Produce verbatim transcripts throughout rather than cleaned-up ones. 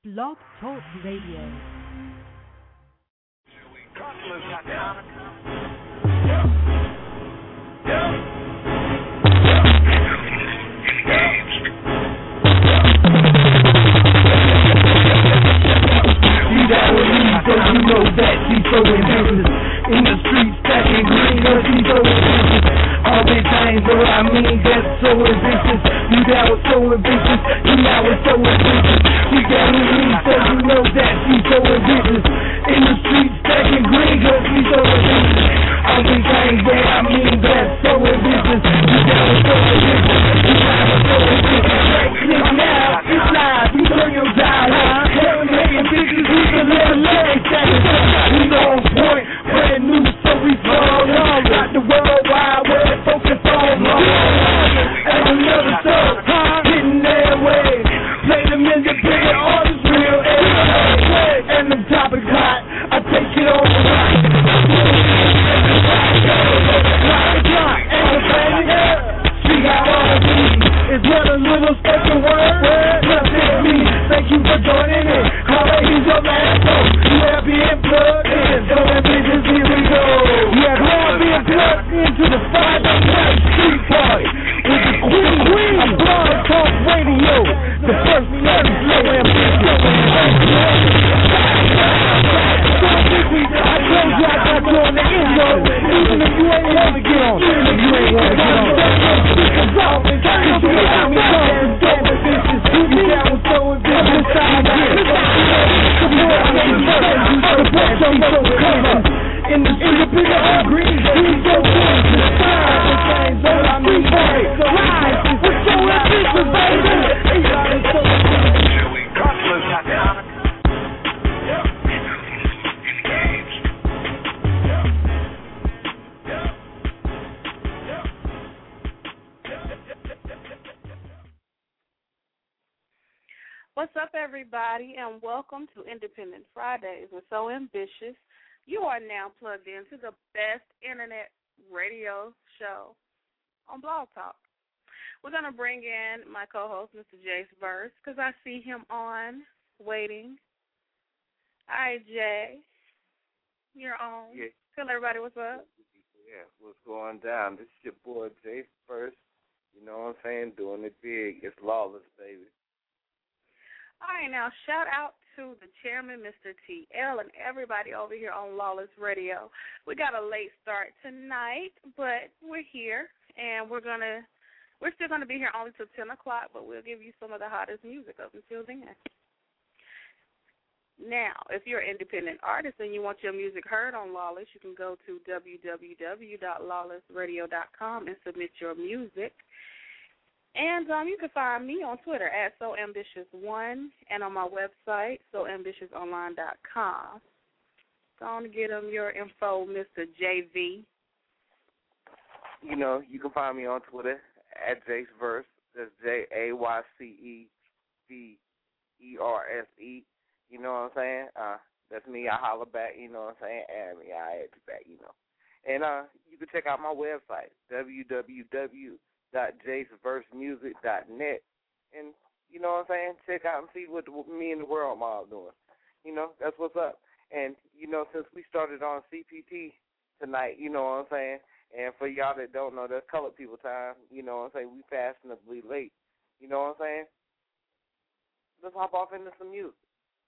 Blog Talk Radio. So you know that she's so in business. In the streets stacking green, cause she's so in business. All these things, what I mean, that's so in business. You down with so in business, you now with so in business. She down with me, so you know that she's so in business. In the streets stacking green, cause she's so in business. All these things, what I mean, that's so in business. You down with so in business, you now with so in business. Right click now, it's live, you turn your dial up. Seven million bitches, we can let them let it we on point, brand new, so we fall on. Got the world wide web, focus on love. And another song, hitting their way. Play them independent artists, real everyday. And the topics hot, I take it on the rock. And the planet, see how all these is what a little spoken word. Plus it's me, thank you for joining in. Call it, he's your last hope. You have been plugged in, so in business, here we go. You have all been plugged into the Friday night street party with the queen, queen of Blog Talk Radio, the first lady, slow and slow I told you I got you on the intro, even if you ain't want to get on, even if you ain't want to get on. Cause you got me going, dope with bitches, you down with so and bitches, this time I get it. Support me, support so so crazy. In the street, of green, he's so good. The style and things that I mean, boy, so rise, we're so ambitious, baby. Everybody so What's up, everybody, and welcome to Independent Fridays. We're so ambitious. You are now plugged into the best internet radio show on Blog Talk. We're going to bring in my co-host, Mister Jace Verse, because I see him on, waiting. All right, Jay, you're on. Yeah. Tell everybody what's up. Yeah, what's going down? This is your boy, Jace Verse. You know what I'm saying? Doing it big. It's lawless, baby. All right, now shout out to the chairman, Mister T L, and everybody over here on Lawless Radio. We got a late start tonight, but we're here, and we're gonna we're still gonna be here only till ten o'clock, but we'll give you some of the hottest music up until then. Now, if you're an independent artist and you want your music heard on Lawless, you can go to w w w dot lawless radio dot com and submit your music. And um, you can find me on Twitter at so ambitious one and on my website, so ambitious online dot com. Go on to get them your info, Mister J V. You know, you can find me on Twitter at Jace Verse. That's J A Y C E V E R S E. You know what I'm saying? Uh, that's me. I holler back. You know what I'm saying? Add me. I add you back, you know. And uh, you can check out my website, w w w dot jace verse music dot net, and you know what I'm saying, check out and see what, what me and the world mob doing. You know, that's what's up. And you know, since we started on C P T tonight, you know what I'm saying, and for y'all that don't know, that's colored people time. You know what I'm saying, we fashionably late. You know what I'm saying. Let's hop off into some music.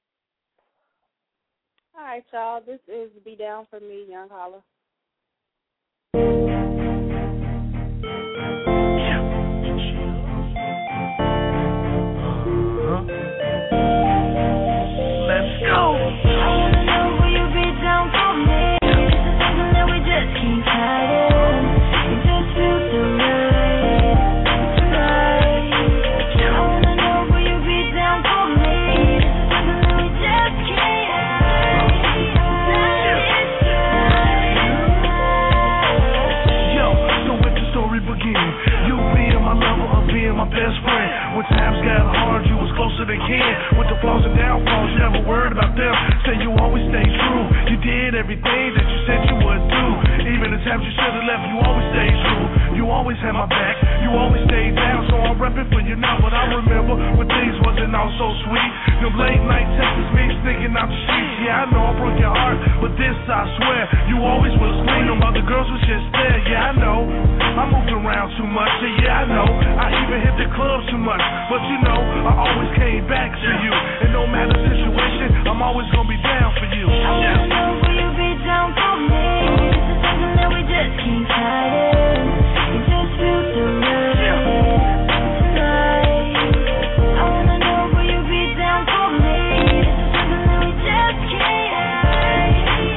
All right, y'all. This is Be Down For Me, Young Holla. everything that you said you would do. Even the times you should have left, you always stay true. You you always had my back. You always stayed down, so I'm repping for you now. But I remember when things wasn't all so sweet. Them late night texts, me sneaking out the sheets. Yeah, I know I broke your heart, but this I swear, you always was clean. Them other girls was just there. Yeah, I know I moved around too much. Yeah, yeah, I know I even hit the club too much. But you know, I always came back to you. And no matter the situation, I'm always gonna be down for you. I wanna know, will you be down for me? This is something that we just keep hiding. It just feels so good tonight. I wanna know, will you be down for me? This is something that we just can't hide.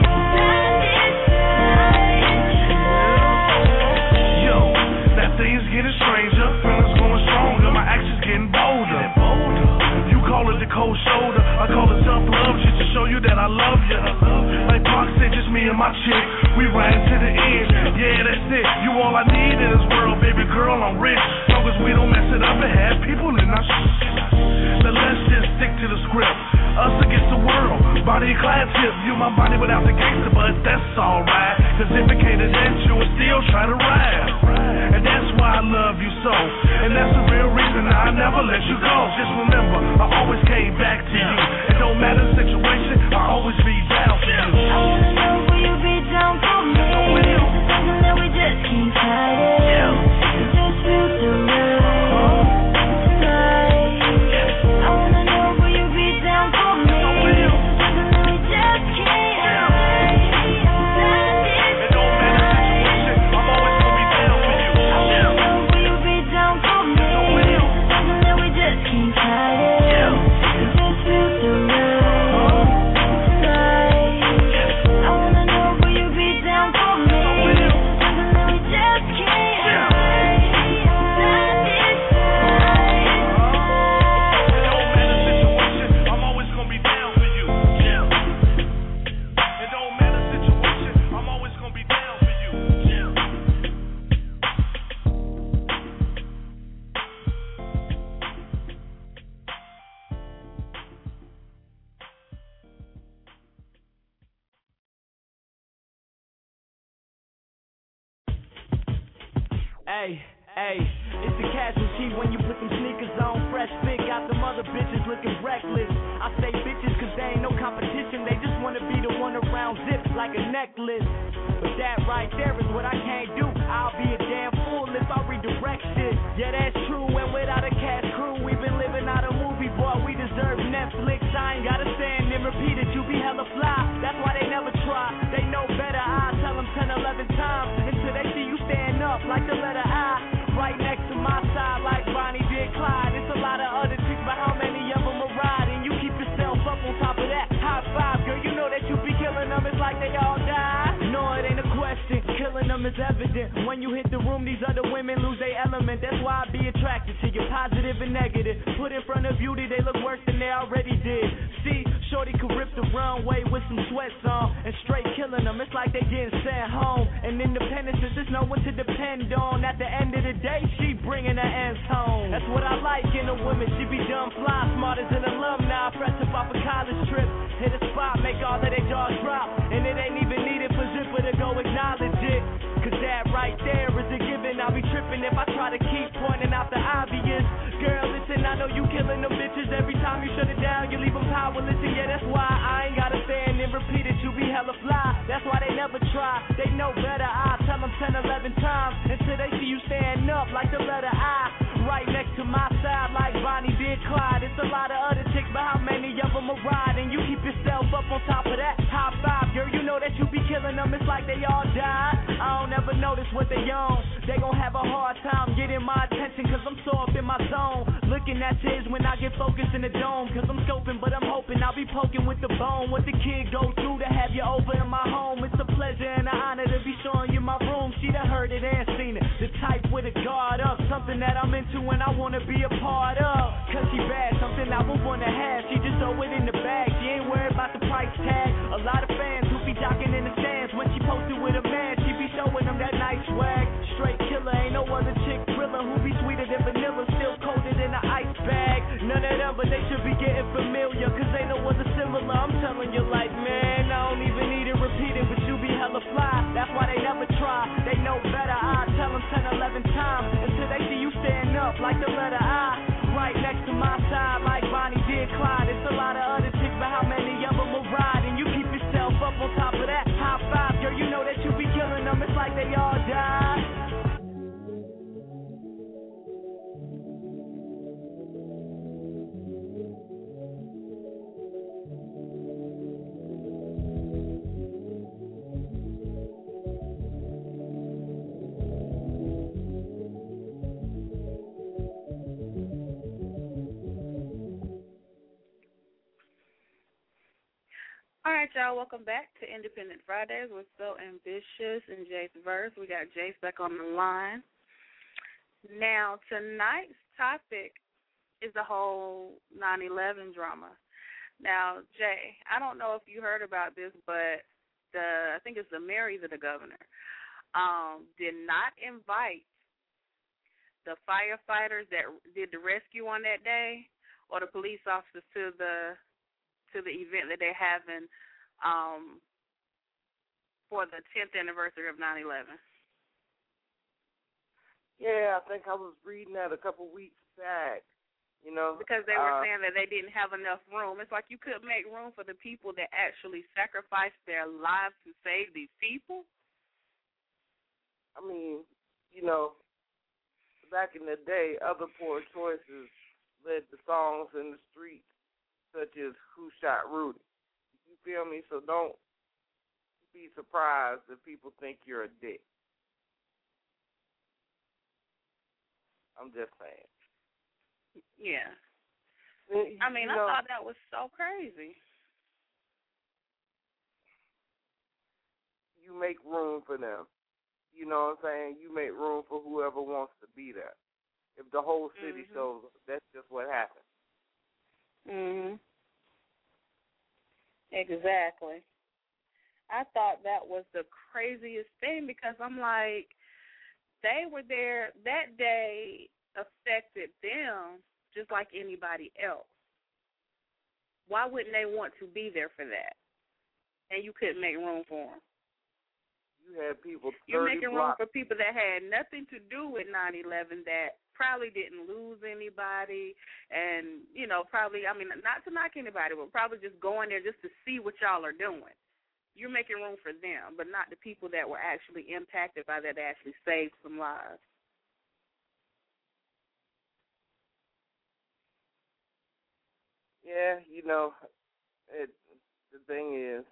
Yo, that thing's getting stranger, feelings going stronger, my actions getting bolder. You call it the cold shoulder, I call it tough love, just to show you that I love you. Like Pac said, just me and my chick, we ride to the end. Yeah, that's it. You all I need in this world, baby girl, I'm rich. Long as we don't mess it up and have people in our shit. Now let's just stick to the script. Us against the world, body and clad tip. You my body without the gangster, but that's alright. Cause if it can't dance, you would still try to ride. And that's why I love you so. And that's the real reason I never let you go. Just remember, I always came back to you. It don't matter the situation, I always be down for you. I wanna know, will you be down for me? This is something that we just keep hiding. It just feels so good tonight. I wanna know, will you be down for me? This is something that we just can't hide. It don't matter the situation, I'm always gonna be down for you. I wanna know, will you be down for me? This is something that we just keep hiding. It just feels so good tonight. I wanna know, will you be down for me? This is something that we just can't hide. It don't matter the situation, I'm always gonna be down for you. It don't matter the situation, I'm always gonna be down for you. Hey, hey, it's the casualty when you put them sneakers on. Fresh fit, got them other bitches looking reckless. I say bitches cause they ain't no competition. They just wanna be the one around zip like a necklace. But that right there is what I can't do. I'll be a damn fool if I redirect shit. Yeah, that's true, and without a cast crew, we've been living out a movie, boy, we deserve Netflix. I ain't gotta stand and repeat it, you be hella fly. That's why they never try, they know better. I tell them ten, eleven times until they see you stand up like the letter I. Right next to my side like Bonnie did Clyde. It's a lot of other chicks, but how many of them are riding? You keep yourself up on top of that. High five, girl, you know that you be killing them. It's like they all die. No, it ain't a question. Killing them is evident. When you hit the room, these other women lose their element. That's why I be attracted to you, positive and negative. Put in front of beauty, they look worse than they already did. See, shorty could rip the runway with some sweats on and straight killing them. It's like they getting sent home. And independence is just no one to depend on. At the end of the day, she bringing her ends home. That's what I like in a woman. She be dumb fly, smart as an alumni, fresh up off a college trip. Hit a spot, make all of their jaws drop, and it ain't even needed for Zipper to go acknowledge it. Cause that right there is a given. I'll be tripping if I try to keep pointing out the obvious. Girl, listen, I know you killing them bitches. Every time you shut it down, you leave them powerless. And yeah, that's why I ain't gotta stand and repeat it. You be hella fly. That's why they never try. They know better. I tell them ten, eleven times until they see you stand up like the letter I. Right next to my side like Bonnie did Clyde. It's a lot of other chicks, but how many of them are riding? You keep yourself up on top of that. High five, girl, you know that you be killing them. It's like they all died. I don't ever notice what they on. They gon' have a hard time getting my attention cause I'm so up in my zone. Looking at tears when I get focused in the dome. Cause I'm scoping, but I'm hoping I'll be poking with the bone. What the kid go through to have you over in my home. It's a pleasure and an honor to be showing you my room. She done heard it and seen it. The type with a guard up. Something that I'm into and I wanna be a part of. Cause she bad, something I would wanna have. She just throw it in the bag. She ain't worried about the price tag. A lot of fans who be jocking in the stands. When she posted with a man, she be showing them that nice swag. Straight killer, ain't no other chick thriller who be sweeter than vanilla, still coated in an ice bag. None of them, but they should be getting familiar, cause they know what's similar. I'm telling you like, man, I don't even need it repeated, but you be hella fly. That's why they never try, they know better. I tell them ten, eleven All right, y'all. Welcome back to Independent Fridays. We're so ambitious in Jace Verse. We got Jace back on the line. Now, tonight's topic is the whole nine eleven drama. Now, Jay, I don't know if you heard about this, but the I think it's the Mary to the governor um, did not invite the firefighters that did the rescue on that day or the police officers to the to the event that they're having um, for the tenth anniversary of nine eleven. Yeah, I think I was reading that a couple weeks back. You know, because they were uh, saying that they didn't have enough room. It's like you couldn't make room for the people that actually sacrificed their lives to save these people. I mean, you know, back in the day, other poor choices led to songs in the streets, such as "Who Shot Rudy." You feel me? So don't be surprised if people think you're a dick. I'm just saying. Yeah. You I mean, know, I thought that was so crazy. You make room for them. You know what I'm saying? You make room for whoever wants to be there. If the whole city mm-hmm. shows up, that's just what happens. Mhm. Exactly. I thought that was the craziest thing because I'm like, they were there, that day affected them just like anybody else. Why wouldn't they want to be there for that? And you couldn't make room for them. You had people You're making room blocks. for people that had nothing to do with nine eleven that probably didn't lose anybody and, you know, probably, I mean, not to knock anybody, but probably just going there just to see what y'all are doing. You're making room for them, but not the people that were actually impacted by that, that actually saved some lives. Yeah, you know, it, the thing is,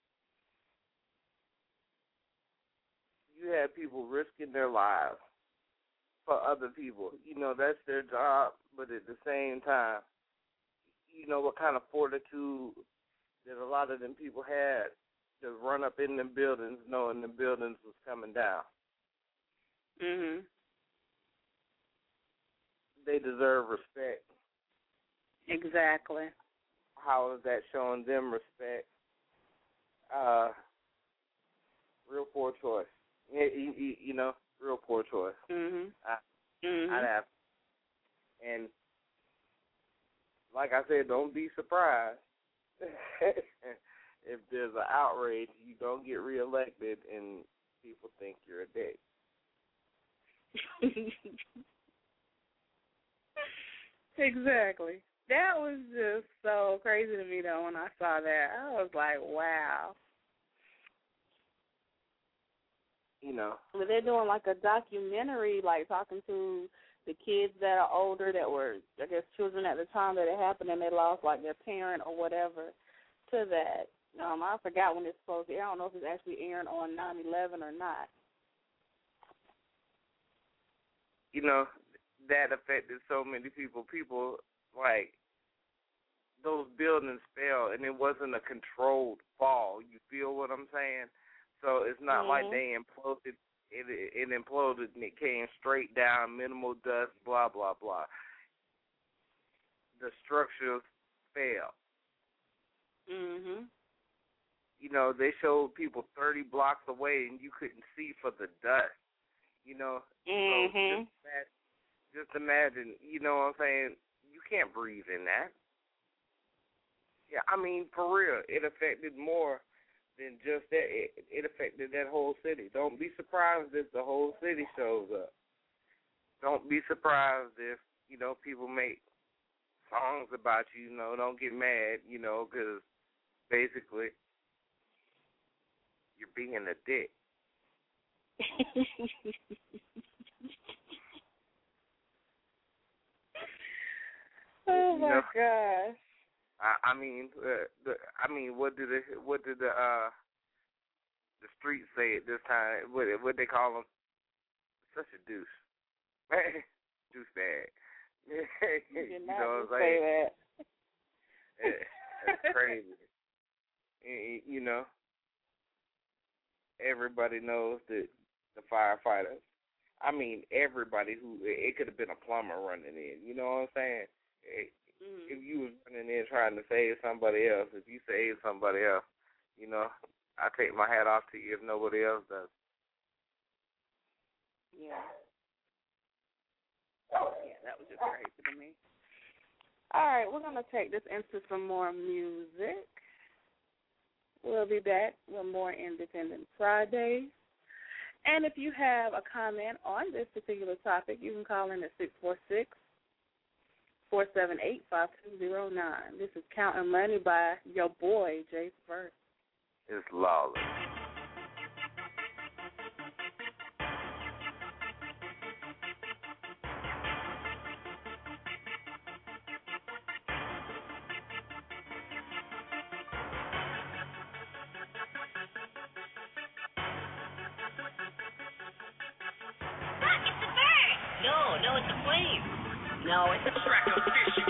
you had people risking their lives for other people. You know, that's their job, but at the same time, you know what kind of fortitude that a lot of them people had to run up in them buildings knowing the buildings was coming down. Mhm. They deserve respect. Exactly. How is that showing them respect? Uh, real poor choice. You, you, you know, real poor choice. Mhm. I, Mhm. I'd have. And like I said, don't be surprised if there's an outrage. You don't get reelected and people think you're a dick. Exactly. That was just so crazy to me, though, when I saw that. I was like, wow. You know. But they're doing like a documentary, like talking to the kids that are older that were, I guess, children at the time that it happened and they lost, like, their parent or whatever to that. Um, I forgot when it's supposed to air. I don't know if it's actually airing on nine eleven or not. You know, that affected so many people. People, like, those buildings fell, and it wasn't a controlled fall. You feel what I'm saying? So it's not mm-hmm. like they imploded. It, it imploded, and it came straight down, minimal dust, blah, blah, blah. The structures fell. Mm-hmm. You know, they showed people thirty blocks away, and you couldn't see for the dust. You know, mm-hmm. so just, imagine, just imagine, you know what I'm saying, you can't breathe in that. Yeah, I mean, for real, it affected more than just that. It, it affected that whole city. Don't be surprised if the whole city shows up. Don't be surprised if, you know, people make songs about you, you know, don't get mad, you know, because basically you're being a dick. Oh my know, gosh! I, I mean, uh, the, I mean, what did the what did the uh, the streets say at this time? What what they call him? Such a douche, douchebag. You did you not know what I'm say saying? that. Yeah, that's crazy. you know, everybody knows that the firefighters. I mean, everybody who it could have been a plumber running in. You know what I'm saying? Mm-hmm. If you was running in trying to save somebody else, if you save somebody else, you know, I take my hat off to you if nobody else does. Yeah. Yeah, that was just crazy to me. All right, we're going to take this into some more music. We'll be back with more Independent Fridays. And if you have a comment on this particular topic, you can call in at six four six, four seven eight, five two zero nine. This is Counting Money by your boy, Jace Verse. It's lawless. No, it's a track of fishing.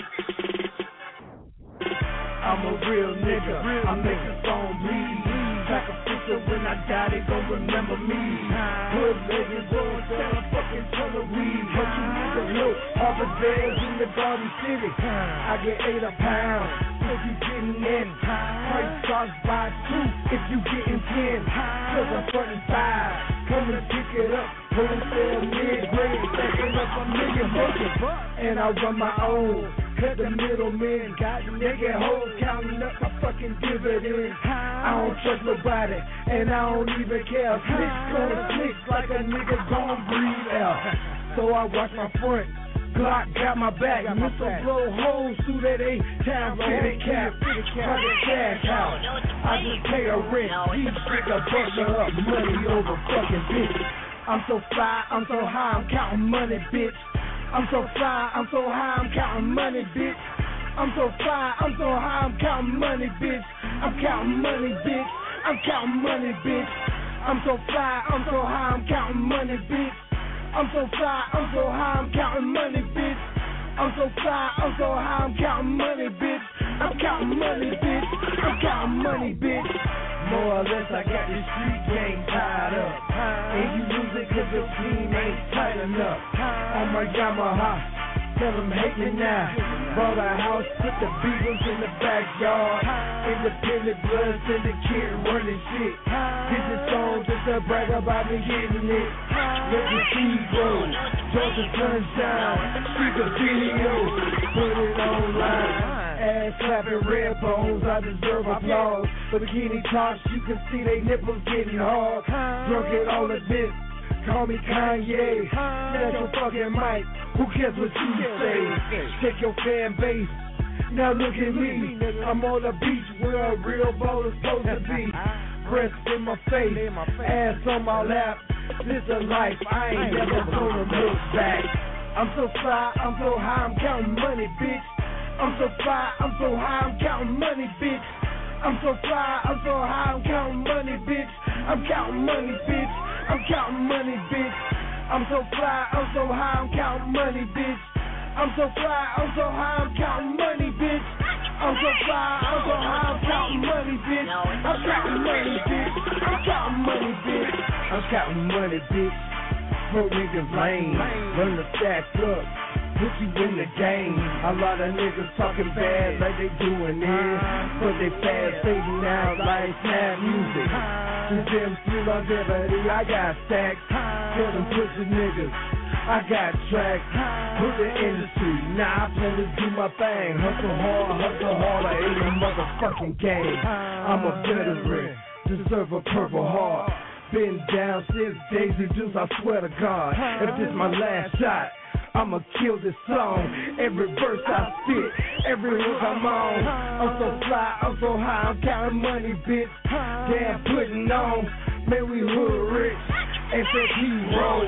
I'm a real nigga, I make a song bleed. Sacrificial when I die, they gon' remember me. Good ladies gon' sell a fucking ton of weed. But you niggas know, Harvard Bears in the Garden City. I get eight a pound, if you getting in. Price starts by two, if you getting ten. Cause I'm frontin' five, come and pick it up. Wholesale mid-grade, stacking up a million bucks. And I run my own, cut the middlemen. Got nigga hoes counting up my fucking dividends. I don't trust nobody, and I don't even care. Snitch gonna snitch like a nigga gon' breathe out. So I watch my front, Glock got my back. Missile blow holes through that eight-time fitted cap. Try to cash out, I just pay a rent. These niggas bustin' up money over fucking bitch. I'm so fly, I'm so high, I'm counting money, bitch. I'm so fly, I'm so high, I'm counting money, bitch. I'm so fly, I'm so high, I'm counting money, bitch. I'm counting money, bitch. I'm counting money, bitch. I'm so fly, I'm so high, I'm counting money, bitch. I'm so fly, I'm so high, I'm counting money, bitch. I'm so fly, I'm so high, I'm counting money, bitch. I'm counting money, bitch. I'm counting money, bitch. More or less, I got this street game tied up. And you lose it cause your team ain't tight enough. On my Yamaha, tell them hate me now. Bought a house, put the Beagles in the backyard. Independent blood syndicate running shit. Did this song just to brag about me getting it. Let the seed grow, Georgia sunshine. See the video, put it online. Ass clapping red bones, I deserve applause. For bikini tops, you can see they nipples getting hard. Drunk it all at this, call me Kanye. That's your fucking mic, who cares what you say? Check your fan base, now look at me. I'm on the beach where a real bowler's supposed to be. Breasts in my face, ass on my lap. This a life, I ain't never gonna look back. I'm so fly, I'm so high, I'm counting money, bitch. I'm so fly, I'm so high, I'm counting money, bitch. I'm so fly, I'm so high, I'm counting money, bitch. I'm counting money, bitch. I'm counting money, bitch. I'm so fly, I'm so high, I'm counting money, bitch. I'm so fly, I'm so high, I'm counting money, bitch. I'm so fly, I'm so high, I'm counting money, bitch. I'm counting money, bitch. I'm counting money, bitch. I'm counting money, bitch. Broke niggas lame, learn to stack up. Put you in the game. A lot of niggas talking bad like they doing it, but they fast fading out like snap music. Since them through longevity, I got stacks. Tell them pussy niggas, I got tracks. Put the industry, now I plan to do my thing. Hustle hard, hustle harder in the motherfucking game. I'm a veteran, deserve a purple heart. Been down since Daisy Deuce, I swear to God. If this my last shot, I'ma kill this song. Every verse I spit, every hook I'm on. I'm so fly, I'm so high, I'm counting money, bitch. Damn, putting on, man, we hood rich. S F P roll,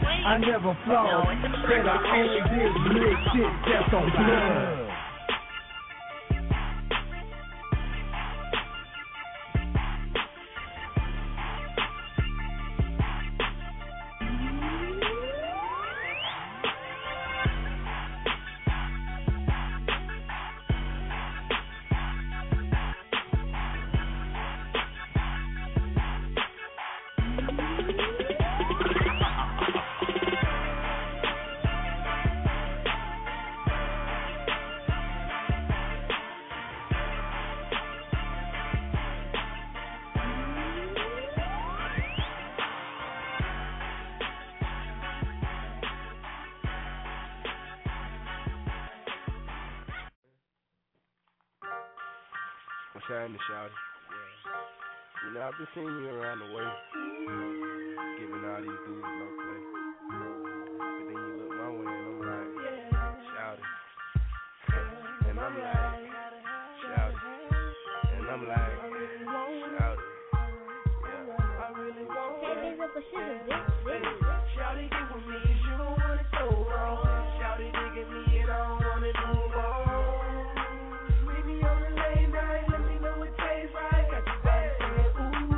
I never flawed. Said I only did lit shit that's on blood. What's happening, Shawty? Yeah. You know, I've been seeing you around the way, giving all these dudes no play. But then you look my way and I'm like, Shawty. And I'm like, Shawty. And I'm like, Shawty. Yeah. I really want it. Shawty, get with me, you don't want it so wrong. Shawty, digging me and I don't want to do wrong. Meet me on the late night, let me know it tastes right. Got your body saying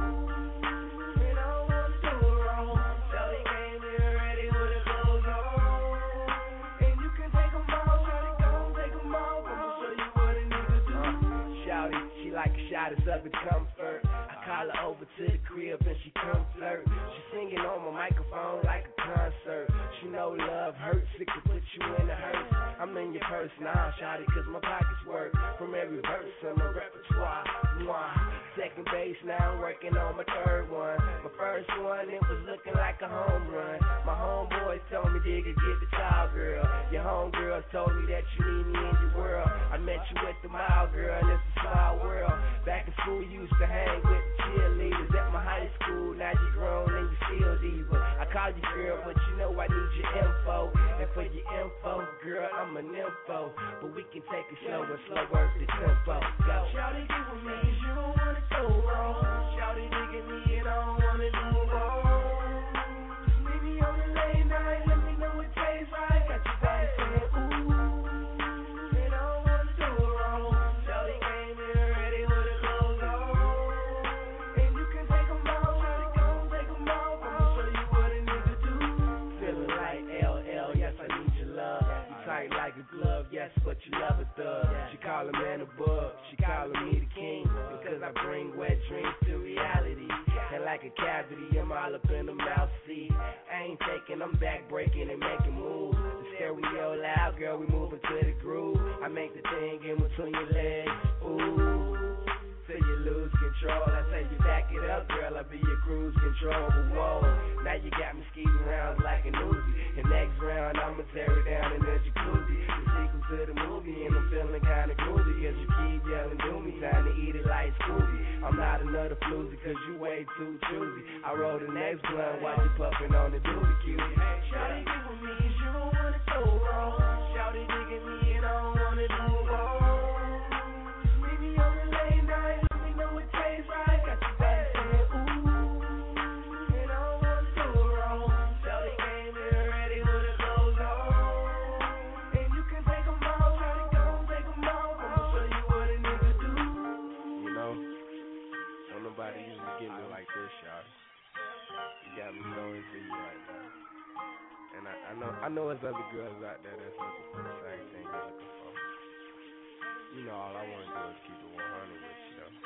ooh, and I don't want to do it wrong. Shawty came here ready with her clothes on, and you can take them off. Shawty, don't take them off, I'ma show you what a nigga do. Uh, Shawty, she like a shot of Southern Comfort. I call her over to the crib and she come flirt. She singing on my microphone like a concert. She know love hurts, it can put you in a hearse. I'm in your purse now, shawty, cause my pockets work from every verse in my repertoire. Mwah. Second base, now I'm working on my third one. My first one, it was looking like a home run. My homeboys told me, digga, get the tall girl. Your homegirls told me that you need me in your world. I met you at the mile, girl, and it's a small world. Back in school, you used to hang with the cheerleaders at my high school. Now you grown and you still diva. I call you girl, but you know I need your info. And for your info, girl, I'm an info. But we can take it slow and slow work the tempo. Go. Shawty, get with me, you don't want it so wrong. Shawty, digging me and I don't want to do it wrong. Just meet me on the late night, let me know it tastes right. Got your body saying ooh, and I don't want to do it wrong. Shawty came here ready with her clothes on, and you can take them off. Shawty, don't take them off, I'ma show you what a nigga do. Feeling like L L, yes, I need your love. You tight like a glove, yes, but you love a thug. She callin' man a bug, she callin' me the king, because I bring wet dreams to reality. And like a cavity, I'm all up in the mouth seat. I ain't taking, I'm back breaking and making moves. The stereo loud, girl, we moving to the groove. I make the thing in between your legs, ooh, till you lose control. I say you back it up, girl, I'll be your cruise control. But whoa, now you got me skeeting rounds like an Uzi. And next round, I'ma tear it down in the jacuzzi. The sequel to the movie, and I'm feeling kinda groovy. Cause you keep yelling, do me, time to eat it like Scooby. I'm not another floozy, cause you way too choosy. I roll the next blunt while you puffin' on the doobie cutie. Shawty, get with me, you don't want it so wrong. Shawty, digging me and I don't wanna do it wrong. Just meet me on the late night, let me know it tastes right. Got your body saying ooh, and I don't wanna do it wrong. Shawty came here ready with her clothes on, and you can take them off. Shawty, don't take them off, I'ma show you what a nigga do. You know, don't nobody usually get me like this, Shawty. You got me so into you right now. And I, I know I know there's other girls out there that's looking for the same thing you're looking for. You know, all I want to do is keep it one hundred with you, though.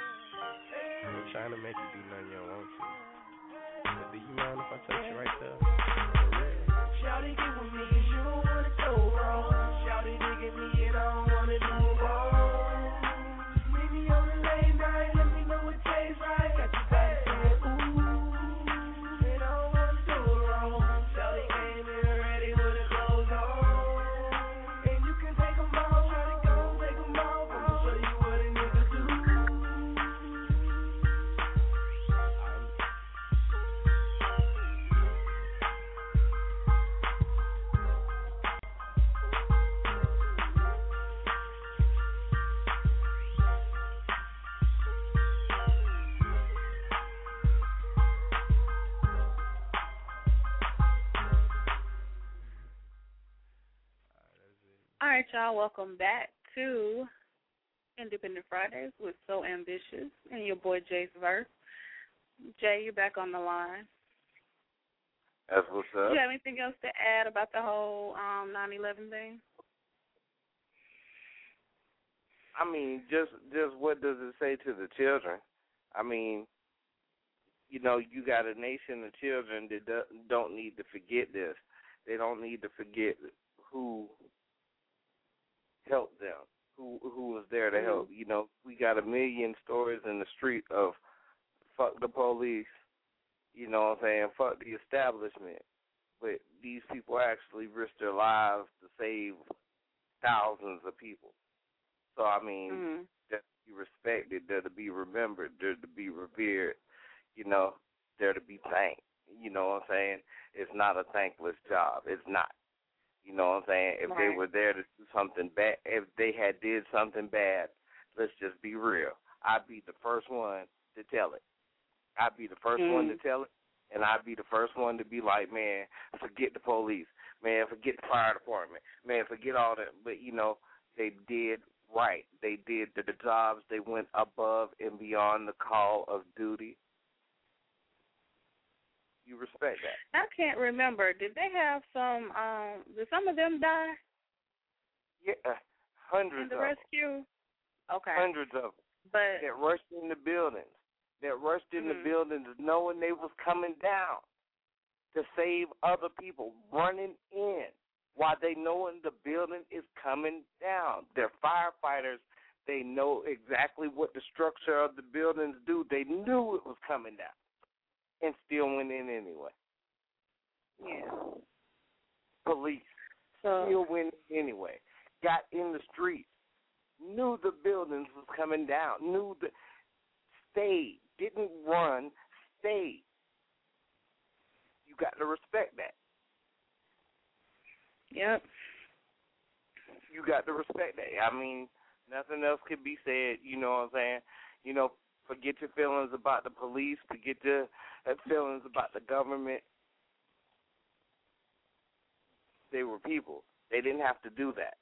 I ain't trying to make you do nothing you don't want to. But do you mind if I touch you right there? For real. Shawty, get with me, you don't want it so wrong. Shawty, digging me and I don't want to do it wrong. Just meet me on the late night, let me know it tastes right. Got your body saying ooh, and I don't want to do it wrong. Shawty came here ready with her clothes on, and you can take them off. Shawty, don't take them off, I'ma show you what a nigga do. All right, y'all, welcome back to Independent Fridays with So Ambitious and your boy Jay's Verse. Jay, you're back on the line. That's what's up. Do you have anything else to add about the whole um, nine eleven thing? I mean, just just what does it say to the children? I mean, you know, you got a nation of children that do- don't need to forget this. They don't need to forget who helped them, who who was there to help. You know, we got a million stories in the street of fuck the police, you know what I'm saying, fuck the establishment. But these people actually risked their lives to save thousands of people. So, I mean, mm-hmm. that, be respected. They're to be remembered. They're to be revered. You know, they're to be thanked. You know what I'm saying? It's not a thankless job. It's not. You know what I'm saying? If right. they were there to do something bad, if they had did something bad, let's just be real. I'd be the first one to tell it. I'd be the first mm. one to tell it, and I'd be the first one to be like, man, forget the police. Man, forget the fire department. Man, forget all that. But, you know, they did right. They did the, the jobs. They went above and beyond the call of duty. You respect that. I can't remember. Did they have some, um, did some of them die? Yeah, hundreds in the of rescue? them. Okay. Hundreds of them. But that rushed in the buildings. That rushed in mm-hmm. the buildings knowing they was coming down to save other people, running in while they knowing the building is coming down. They're firefighters. They know exactly what the structure of the buildings do. They knew it was coming down and still went in anyway. Yeah. Police so, still went in anyway. Got in the streets. Knew the buildings was coming down. Knew the stayed. Didn't run. Stayed. You got to respect that. Yep. You got to respect that. I mean, nothing else could be said. You know what I'm saying? You know, forget your feelings about the police. Forget your feelings about the government. They were people. They didn't have to do that.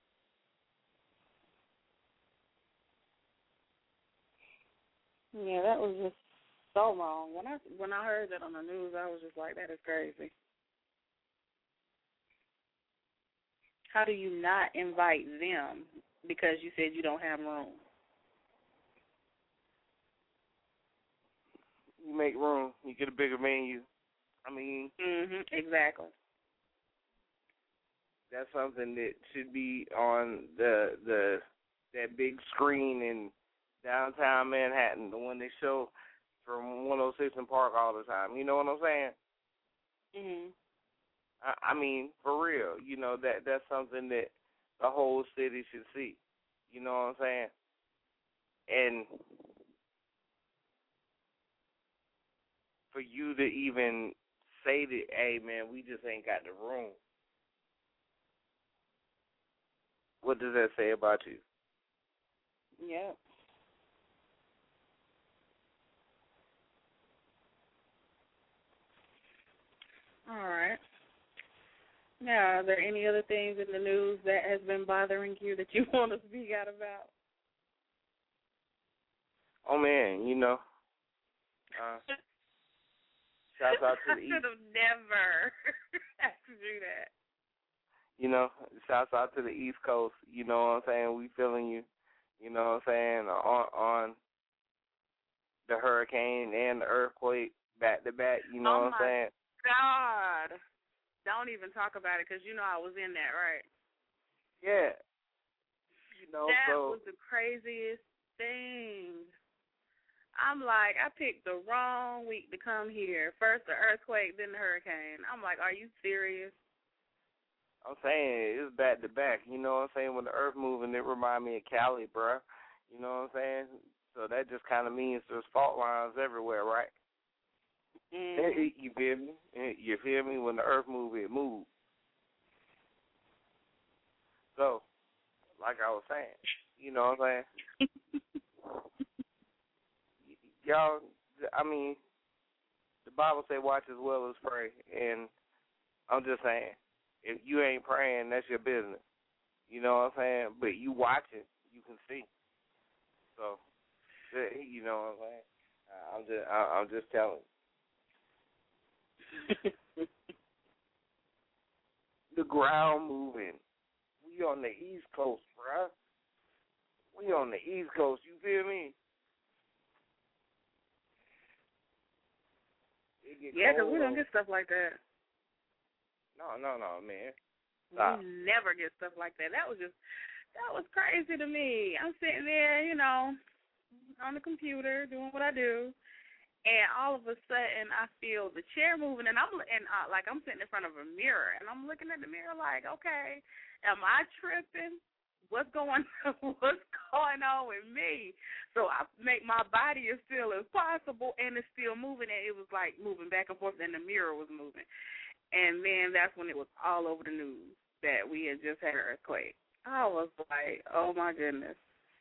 Yeah, that was just so wrong. When I when I heard that on the news, I was just like, that is crazy. How do you not invite them because you said you don't have room? You make room. You get a bigger menu. I mean, mhm, exactly. That's something that should be on the the that big screen in downtown Manhattan, the one they show from one oh six and Park all the time. You know what I'm saying? Mhm. I, I mean, for real. You know, that that's something that the whole city should see. You know what I'm saying? And for you to even say that, hey, man, we just ain't got the room, what does that say about you? Yep. All right. Now, are there any other things in the news that has been bothering you that you want to speak out about? Oh, man, you know, uh, shouts out to the East. I should have never asked you that. You know, shouts out to the East Coast. You know what I'm saying? We feeling you. You know what I'm saying? On, on the hurricane and the earthquake back to back. You know oh what I'm saying? God. Don't even talk about it because you know I was in that, right? Yeah. You know, that so, was the craziest thing. I'm like, I picked the wrong week to come here. First the earthquake, then the hurricane. I'm like, are you serious? I'm saying it's back to back. You know what I'm saying? When the earth moving, it remind me of Cali, bruh. You know what I'm saying? So that just kind of means there's fault lines everywhere, right? Mm. You feel me? You feel me? When the earth moves, it moves. So, like I was saying, you know what I'm saying? Y'all, I mean, the Bible say watch as well as pray. And I'm just saying, if you ain't praying, that's your business. You know what I'm saying? But you watching, you can see. So, you know what I'm saying? I'm just, I'm just telling you. The ground moving. We on the East Coast, bruh. We on the East Coast. You feel me? Yeah, because we don't get stuff like that. No, no, no, man. Stop. We never get stuff like that. That was just, that was crazy to me. I'm sitting there, you know, on the computer doing what I do. And all of a sudden, I feel the chair moving, and I'm and uh, like I'm sitting in front of a mirror, and I'm looking at the mirror like, okay, am I tripping? what's going what's going on with me? So I make my body as still as possible, and it's still moving, and it was like moving back and forth, and the mirror was moving. And then that's when it was all over the news that we had just had an earthquake. I was like, oh, my goodness.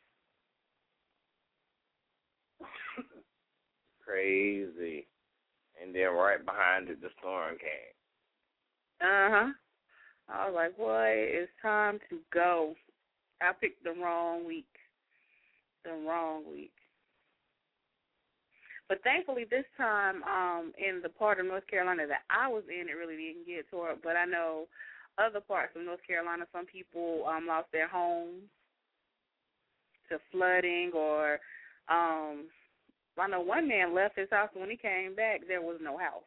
Crazy. And then right behind it, the storm came. Uh-huh. I was like, boy, it's time to go. I picked the wrong week. The wrong week. But thankfully this time, um, in the part of North Carolina that I was in, it really didn't get tore up. But I know other parts of North Carolina, some people um, lost their homes to flooding, or um, I know one man left his house, and when he came back, there was no house.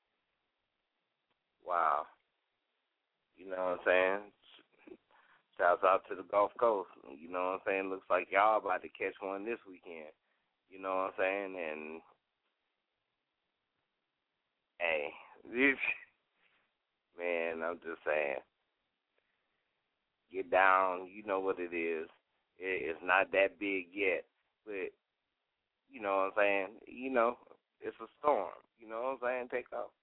Wow. You know what I'm saying? Shouts out to the Gulf Coast. You know what I'm saying? Looks like y'all about to catch one this weekend. You know what I'm saying? And, hey, this, man, I'm just saying, get down. You know what it is. It, it's not that big yet, but, you know what I'm saying? You know, it's a storm. You know what I'm saying? Take off.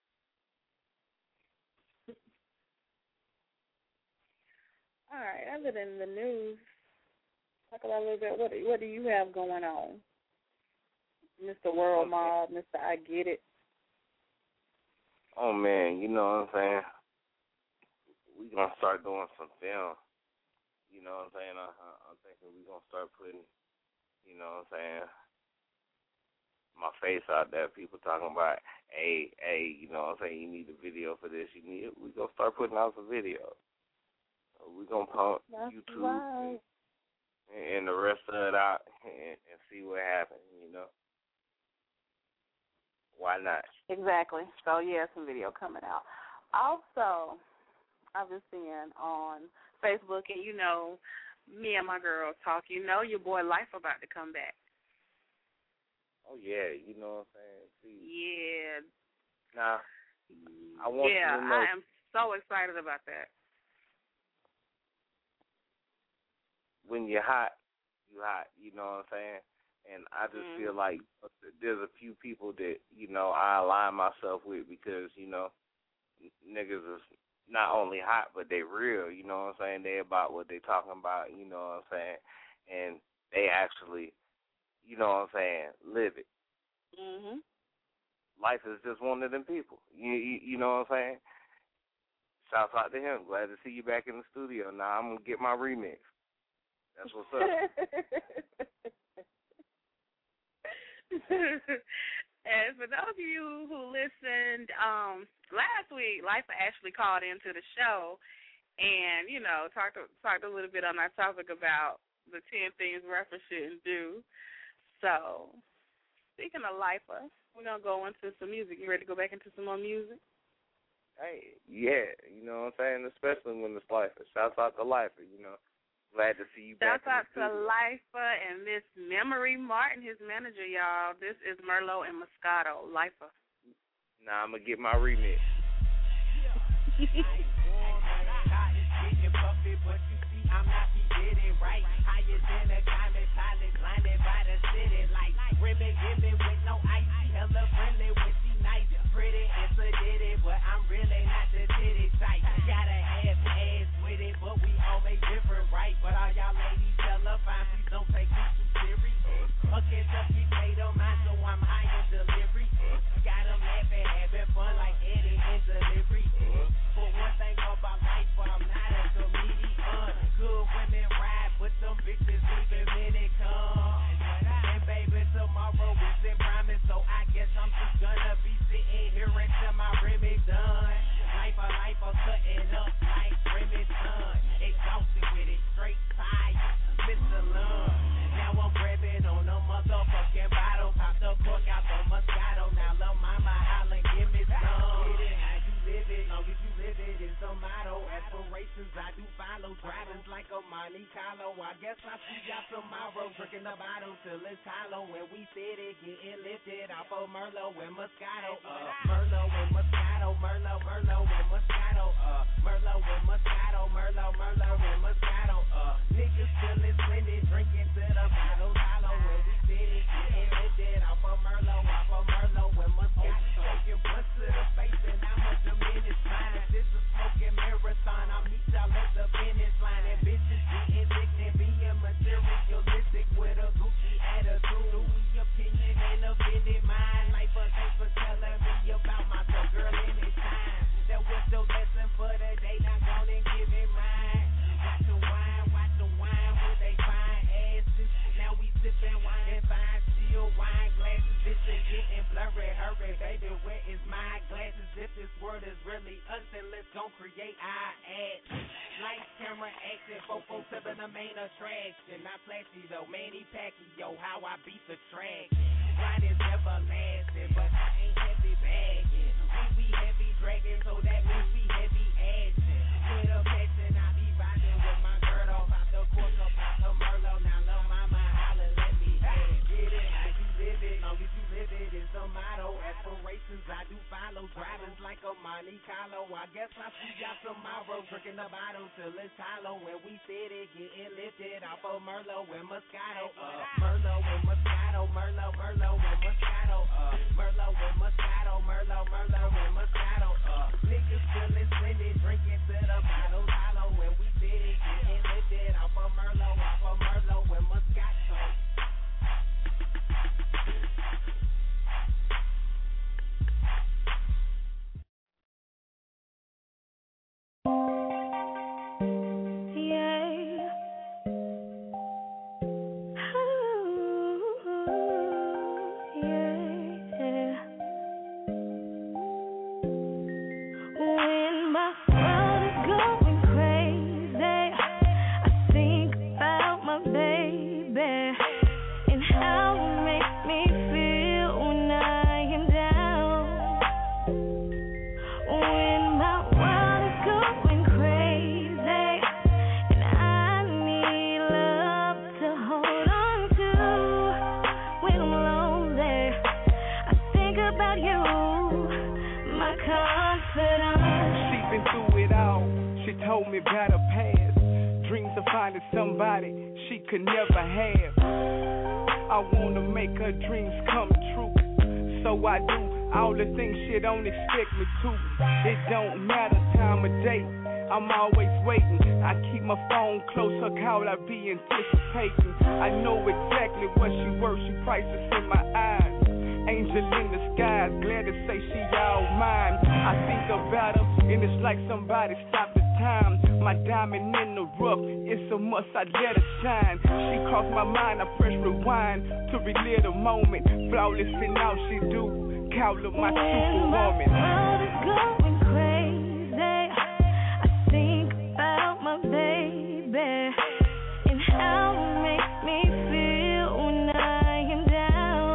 All right, other than the news, talk about a little bit, what, what do you have going on? Mister World Mob, Mister I Get It. Oh, man, you know what I'm saying? We're going to start doing some film. You know what I'm saying? I, I, I'm thinking we're going to start putting, you know what I'm saying, my face out there. People talking about, hey, hey, you know what I'm saying, you need a video for this. You need it. We're going to start putting out some videos. We're going to pump That's YouTube right. and, and the rest of it out and, and see what happens, you know. Why not? Exactly. So, yeah, some video coming out. Also, I've been seeing on Facebook, and you know, me and my girls talk, you know your boy Life about to come back. Oh, yeah, you know what I'm saying? See, yeah. Now, I want yeah, you to know. I am so excited about that. When you're hot, you hot, you know what I'm saying? And I just mm. feel like there's a few people that, you know, I align myself with because, you know, niggas is not only hot, but they real, you know what I'm saying? They about what they talking about, you know what I'm saying? And they actually, you know what I'm saying, live it. Mm-hmm. Life is just one of them people, you, you, you know what I'm saying? Shouts out to him. Glad to see you back in the studio. Now I'm going to get my remix. That's what's up. And for those of you who listened, um, last week, Life actually called into the show and, you know, talked talked a little bit on our topic about the ten things rappers shouldn't do. So, speaking of Lifer, we're going to go into some music. You ready to go back into some more music? Hey, yeah, you know what I'm saying? Especially when it's Lifer. Shouts out to Lifer, you know. Glad to see you back. Shouts out to Lifer and Miss Memory Martin, his manager, y'all. This is Merlot and Moscato. Lifer. Now I'm going to get my remix. Pretty and sedated, but I'm really not the titty type. Gotta have ass with it, but we all make different, right? But all y'all ladies tell her fine, please don't take me too serious. A Kentucky potato mine, so I'm high in delivery. Got them laughing, having fun like Eddie in delivery. But one thing about life, but I'm not a comedian. Good women ride, but them bitches leaving minute come. And baby, tomorrow is in promise, so I guess I'm just gonna be sitting here until my rim is done. Life a life a cutting up like Remington. Exhausted with it, straight fire, Mister Lund. Now I'm grabbing on a motherfucking bottle. Pop the cork out the Moscato. Now lil' mama hollering, give me some. Get it how you live it, long as you live it is the motto. Aspirations I do follow, driving like a Monte Carlo. I guess I see y'all tomorrow, drinking drinking the bottle till it's hollow. When we sit it, getting lifted off of Merlot and Moscato. Uh, Merlot and Moscato, Merlot, Merlot and Moscato. Uh, Merlot and Moscato, Merlot, Merlot and Moscato. Uh, niggas feeling splendid, drinking till the bottle's hollow. When we sit it, getting lifted off of Merlot, off of Merlot and Moscato. Taking butts to the face and how much I'm in this mind. This is smoking marathon. I'll meet y'all at the finish line. And bitches getting indignant, being materialistic with a Gucci attitude. Louis opinion and offended mind. Life a thanks for telling me about myself, girl, anytime. That was your lesson for the day. Now go and give it mine. Watch the wine, watch the wine with they fine asses. Now we sipping wine and fine steel wine glasses. This is getting blurry. Hurry, baby, where is my glasses? If this world is really us, then let's go create our ads. Lights, camera, action, four four seven, the main attraction. Not flashy though, Manny Pacquiao, how I beat the track. Ride is everlasting, but I ain't heavy bagging. We be heavy dragging, so that means we heavy action. With a passion, I be riding with my girl off out the course, up out the Merlot. Now love mama, holla, let me have it. Get it, how you live it, long as you live it, is the motto. Aspirations, I do follow, driving like a Monte Carlo. I guess I see y'all tomorrow, drinking the bottle till it's hollow. When we sit it, getting lifted off of Merlot and Moscato. Uh, Merlot and Moscato, Merlot, Merlot and Moscato. Uh, Merlot and Moscato, Merlot, Merlot and Moscato. Uh, niggas feeling splendid, drinking till the bottle's hollow. When we sit it, getting lifted off of Merlot, off of Merlot and Moscato. Somebody she could never have. I wanna make her dreams come true, so I do all the things she don't expect me to. It don't matter time of day, I'm always waiting. I keep my phone close, her call I be anticipating. I know exactly what she worth, she priceless in my eyes. Angel in the skies, glad to say she all mine. I think about her, and it's like somebody stopped the time. My diamond in the rough, it's a must, I let her shine. She crossed my mind, I press rewind to relive the moment. Flawless in all she do, call her my superwoman. My world is going crazy, I think about my baby and how it makes me feel when I am down.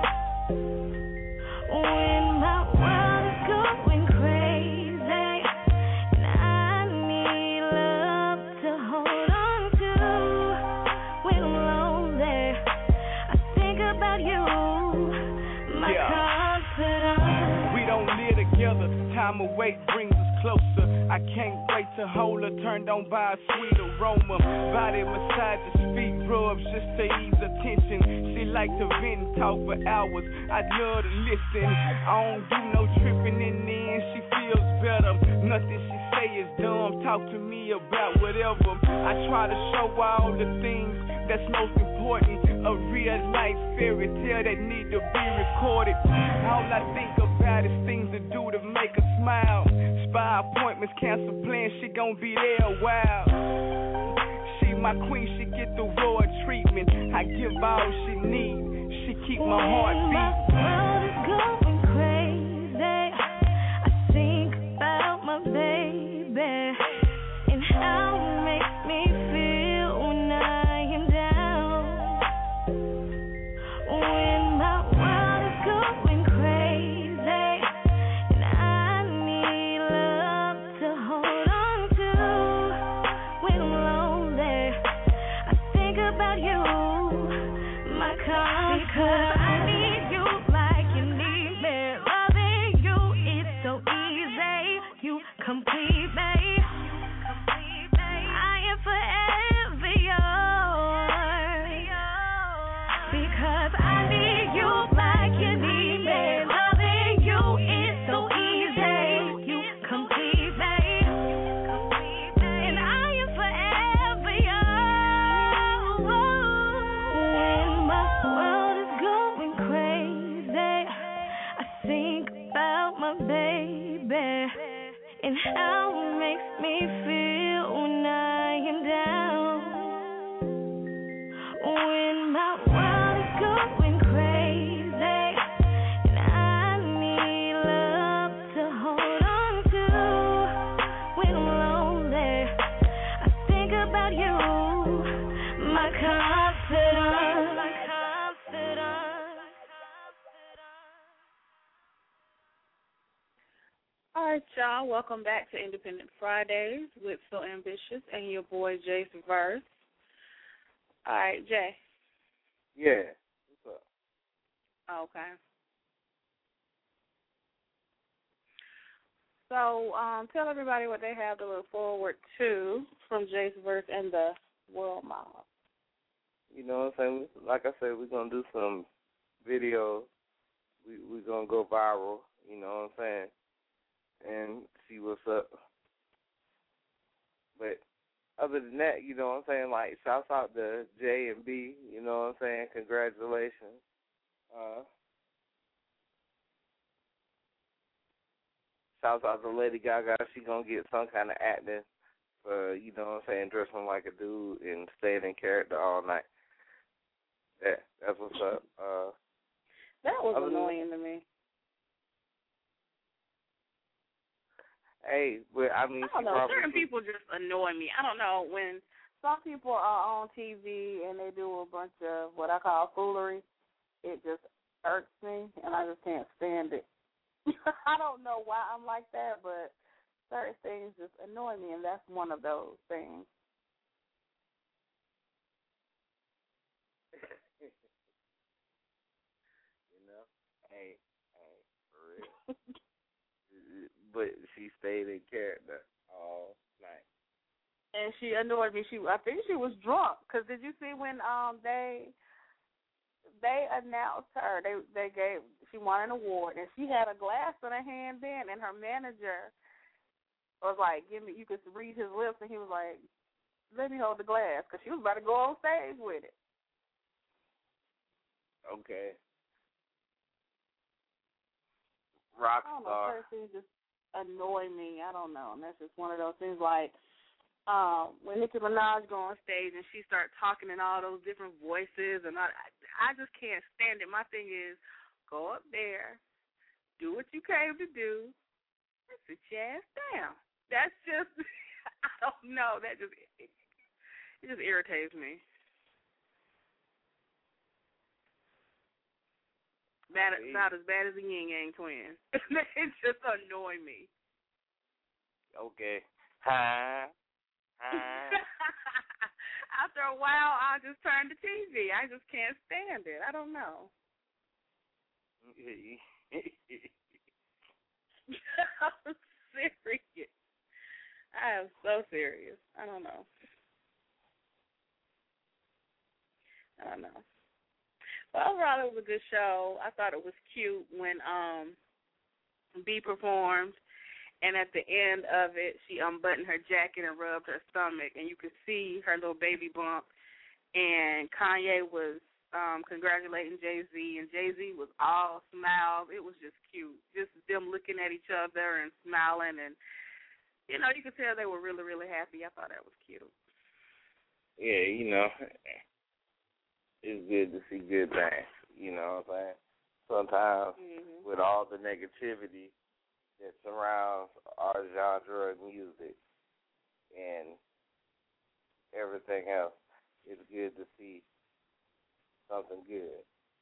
When my world is going crazy and I need love to hold on to. When I'm lonely, I think about you, my Yeah. confidant. We don't live together, time away brings us closer. I can't wait to hold her, turned on by a sweet aroma. Body massages, feet rubs just to ease her tension. She like to vent and talk for hours, I love to listen. I don't do no tripping in the end, she feels better. Nothing she say is dumb, talk to me about whatever. I try to show all the things that's most important. A real life fairy tale that need to be recorded. All I think about is things to do to make her smile. Spy appointments, cancel plans, she gon' be there a while. She my queen, she get the royal treatment. I give all she need, she keep my heart When my beating. world is going crazy, I think about my baby and how it makes me feel when I am down. When my world is going crazy and I need love to hold on to. When I'm lonely, I think about you, and how it makes me feel when I am down. When my world is going crazy and I need love to hold on to. When I'm lonely, I think about you, my confidant, my confidant. All right, y'all. Welcome back to Independent Fridays with So Ambitious and your boy Jace Verse. All right, Jay. Yeah. What's up? Okay. So, um, tell everybody what they have to look forward to from Jace Verse and the World Mob. You know what I'm saying? Like I said, we're going to do some videos. We, we're going to go viral, you know what I'm saying, and see what's up. But other than that, you know what I'm saying, like, shouts out to J and B, you know what I'm saying, congratulations. Uh, shouts out to Lady Gaga. She going to get some kind of acting for, you know what I'm saying, dressing like a dude and staying in character all night. Yeah, that's what's up. Uh, that was other annoying to me. Hey, but I mean, I don't know. Certain people just annoy me. I don't know. When some people are on T V and they do a bunch of what I call foolery, it just irks me, and I just can't stand it. I don't know why I'm like that, but certain things just annoy me, and that's one of those things. You know? Hey, hey, for real. But she stayed in character all night. And she annoyed me. She, I think she was drunk. Cause did you see when um they they announced her? They they gave she won an award, and she had a glass in her hand then, and her manager was like, "Give me." You could read his lips, and he was like, "Let me hold the glass," cause she was about to go on stage with it. Okay. Rock I don't know. star. Certain things just annoy me. I don't know, and that's just one of those things. Like um, when Nicki Minaj go on stage and she starts talking in all those different voices, and I, I just can't stand it. My thing is, go up there, do what you came to do, and sit your ass down. That's just, I don't know. That just, it, it just irritates me. Bad, about as bad as the Yin Yang Twins. It just annoy me. Okay. Hi. Hi. After a while, I'll just turn the T V. I just can't stand it. I don't know. I'm serious. I am so serious. I don't know. I don't know. Well, overall, it was a good show. I thought it was cute when um B performed, and at the end of it, she unbuttoned her jacket and rubbed her stomach, and you could see her little baby bump. And Kanye was um, congratulating Jay-Z, and Jay-Z was all smiles. It was just cute, just them looking at each other and smiling, and you know, you could tell they were really, really happy. I thought that was cute. Yeah, you know. It's good to see good things, you know what I'm saying? Sometimes mm-hmm. with all the negativity that surrounds our genre of music and everything else, it's good to see something good.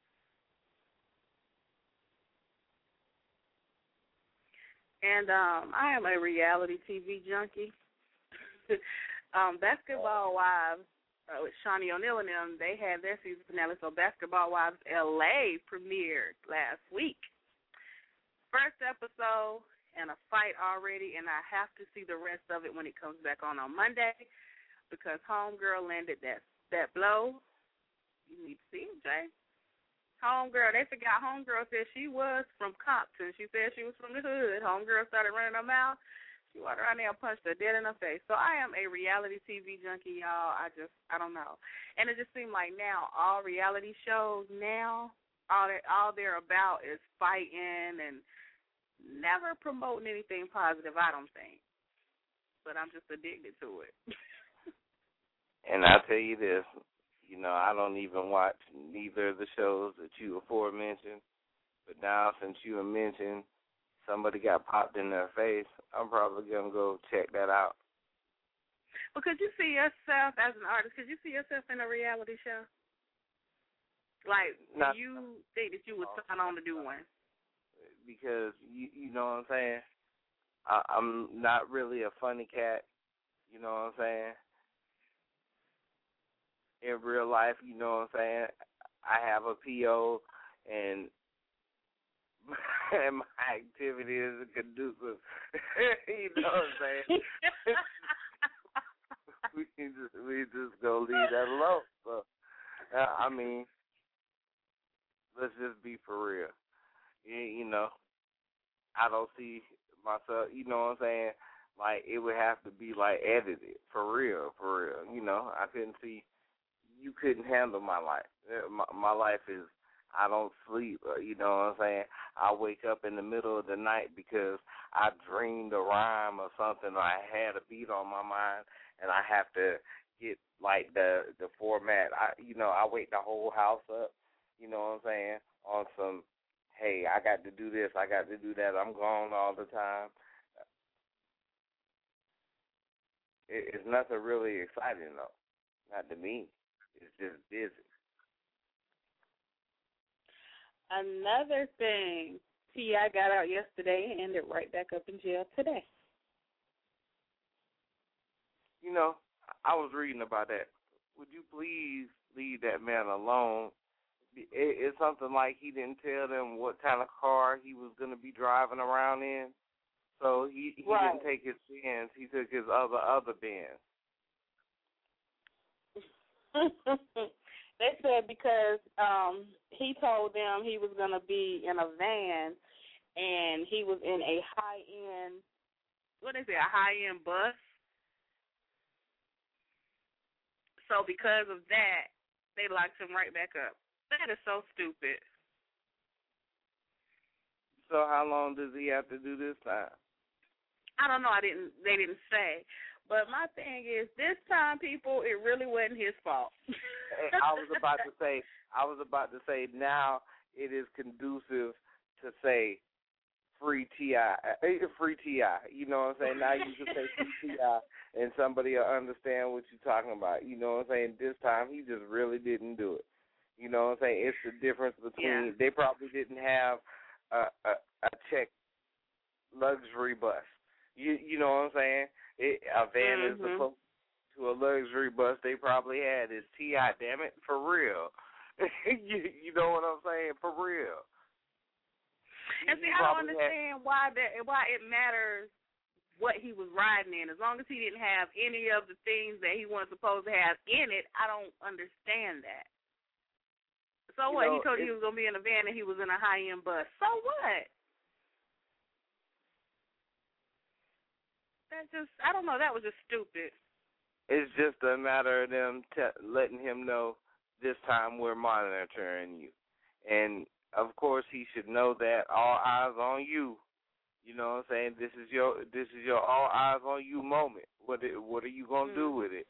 And um, I am a reality T V junkie. um, Basketball Wives, Uh, with Shawnee O'Neal and them, they had their season finale, so Basketball Wives L A premiered last week. First episode and a fight already, and I have to see the rest of it when it comes back on on Monday because Homegirl landed that that blow. You need to see it, Jay. Homegirl, they forgot Homegirl said she was from Compton. She said she was from the hood. Homegirl started running her mouth. She walked around there and punched her dead in her face. So I am a reality T V junkie, y'all. I just, I don't know. And it just seemed like now all reality shows now, all they're, all they're about is fighting and never promoting anything positive, I don't think. But I'm just addicted to it. And I'll tell you this, you know, I don't even watch neither of the shows that you aforementioned. But now since you have mentioned somebody got popped in their face, I'm probably going to go check that out. Well, could you see yourself as an artist? Could you see yourself in a reality show? Like, Not, do you think that you would sign on to do one? Because, you, you know what I'm saying, I, I'm not really a funny cat, you know what I'm saying? In real life, you know what I'm saying, I have a P O and, and my activity is conducive. You know what I'm saying? we just we just go leave that alone. So, uh, I mean, let's just be for real. You, you know, I don't see myself. You know what I'm saying? Like it would have to be like edited for real, for real. You know, I couldn't see. You couldn't handle my life. My, my life is. I don't sleep. You know what I'm saying? I wake up in the middle of the night because I dreamed a rhyme or something, or I had a beat on my mind, and I have to get like the the format. I you know I wake the whole house up. You know what I'm saying? On some, hey, I got to do this, I got to do that. I'm gone all the time. It, it's nothing really exciting though. Not to me. It's just busy. Another thing, T I got out yesterday and ended right back up in jail today. You know, I was reading about that. Would you please leave that man alone? It, it's something like he didn't tell them what kind of car he was going to be driving around in. So he, he right. didn't take his Benz. He took his other, other Benz. They said because um, he told them he was going to be in a van and he was in a high-end, what is it, a high-end bus? So because of that, they locked him right back up. That is so stupid. So how long does he have to do this time? I don't know. I didn't. They didn't say. But my thing is, this time, people, it really wasn't his fault. I was about to say, I was about to say, now it is conducive to say free T I, free T I. You know what I'm saying? Now you can say free T I, and somebody will understand what you're talking about. You know what I'm saying? This time, he just really didn't do it. You know what I'm saying? It's the difference between, yeah. They probably didn't have a, a, a check luxury bus. You you know what I'm saying? It, a van mm-hmm. is supposed to a luxury bus. They probably had is T I. Damn it, for real. you you know what I'm saying? For real. And see, I don't understand had, why that why it matters what he was riding in. As long as he didn't have any of the things that he wasn't supposed to have in it, I don't understand that. So what? Know, he told you he was gonna be in a van and he was in a high end bus. So what? That just, I don't know, that was just stupid. It's just a matter of them te- letting him know this time we're monitoring you. And, of course, he should know that all eyes on you. You know what I'm saying? This is your this is your all eyes on you moment. What it, what are you going to mm. do with it?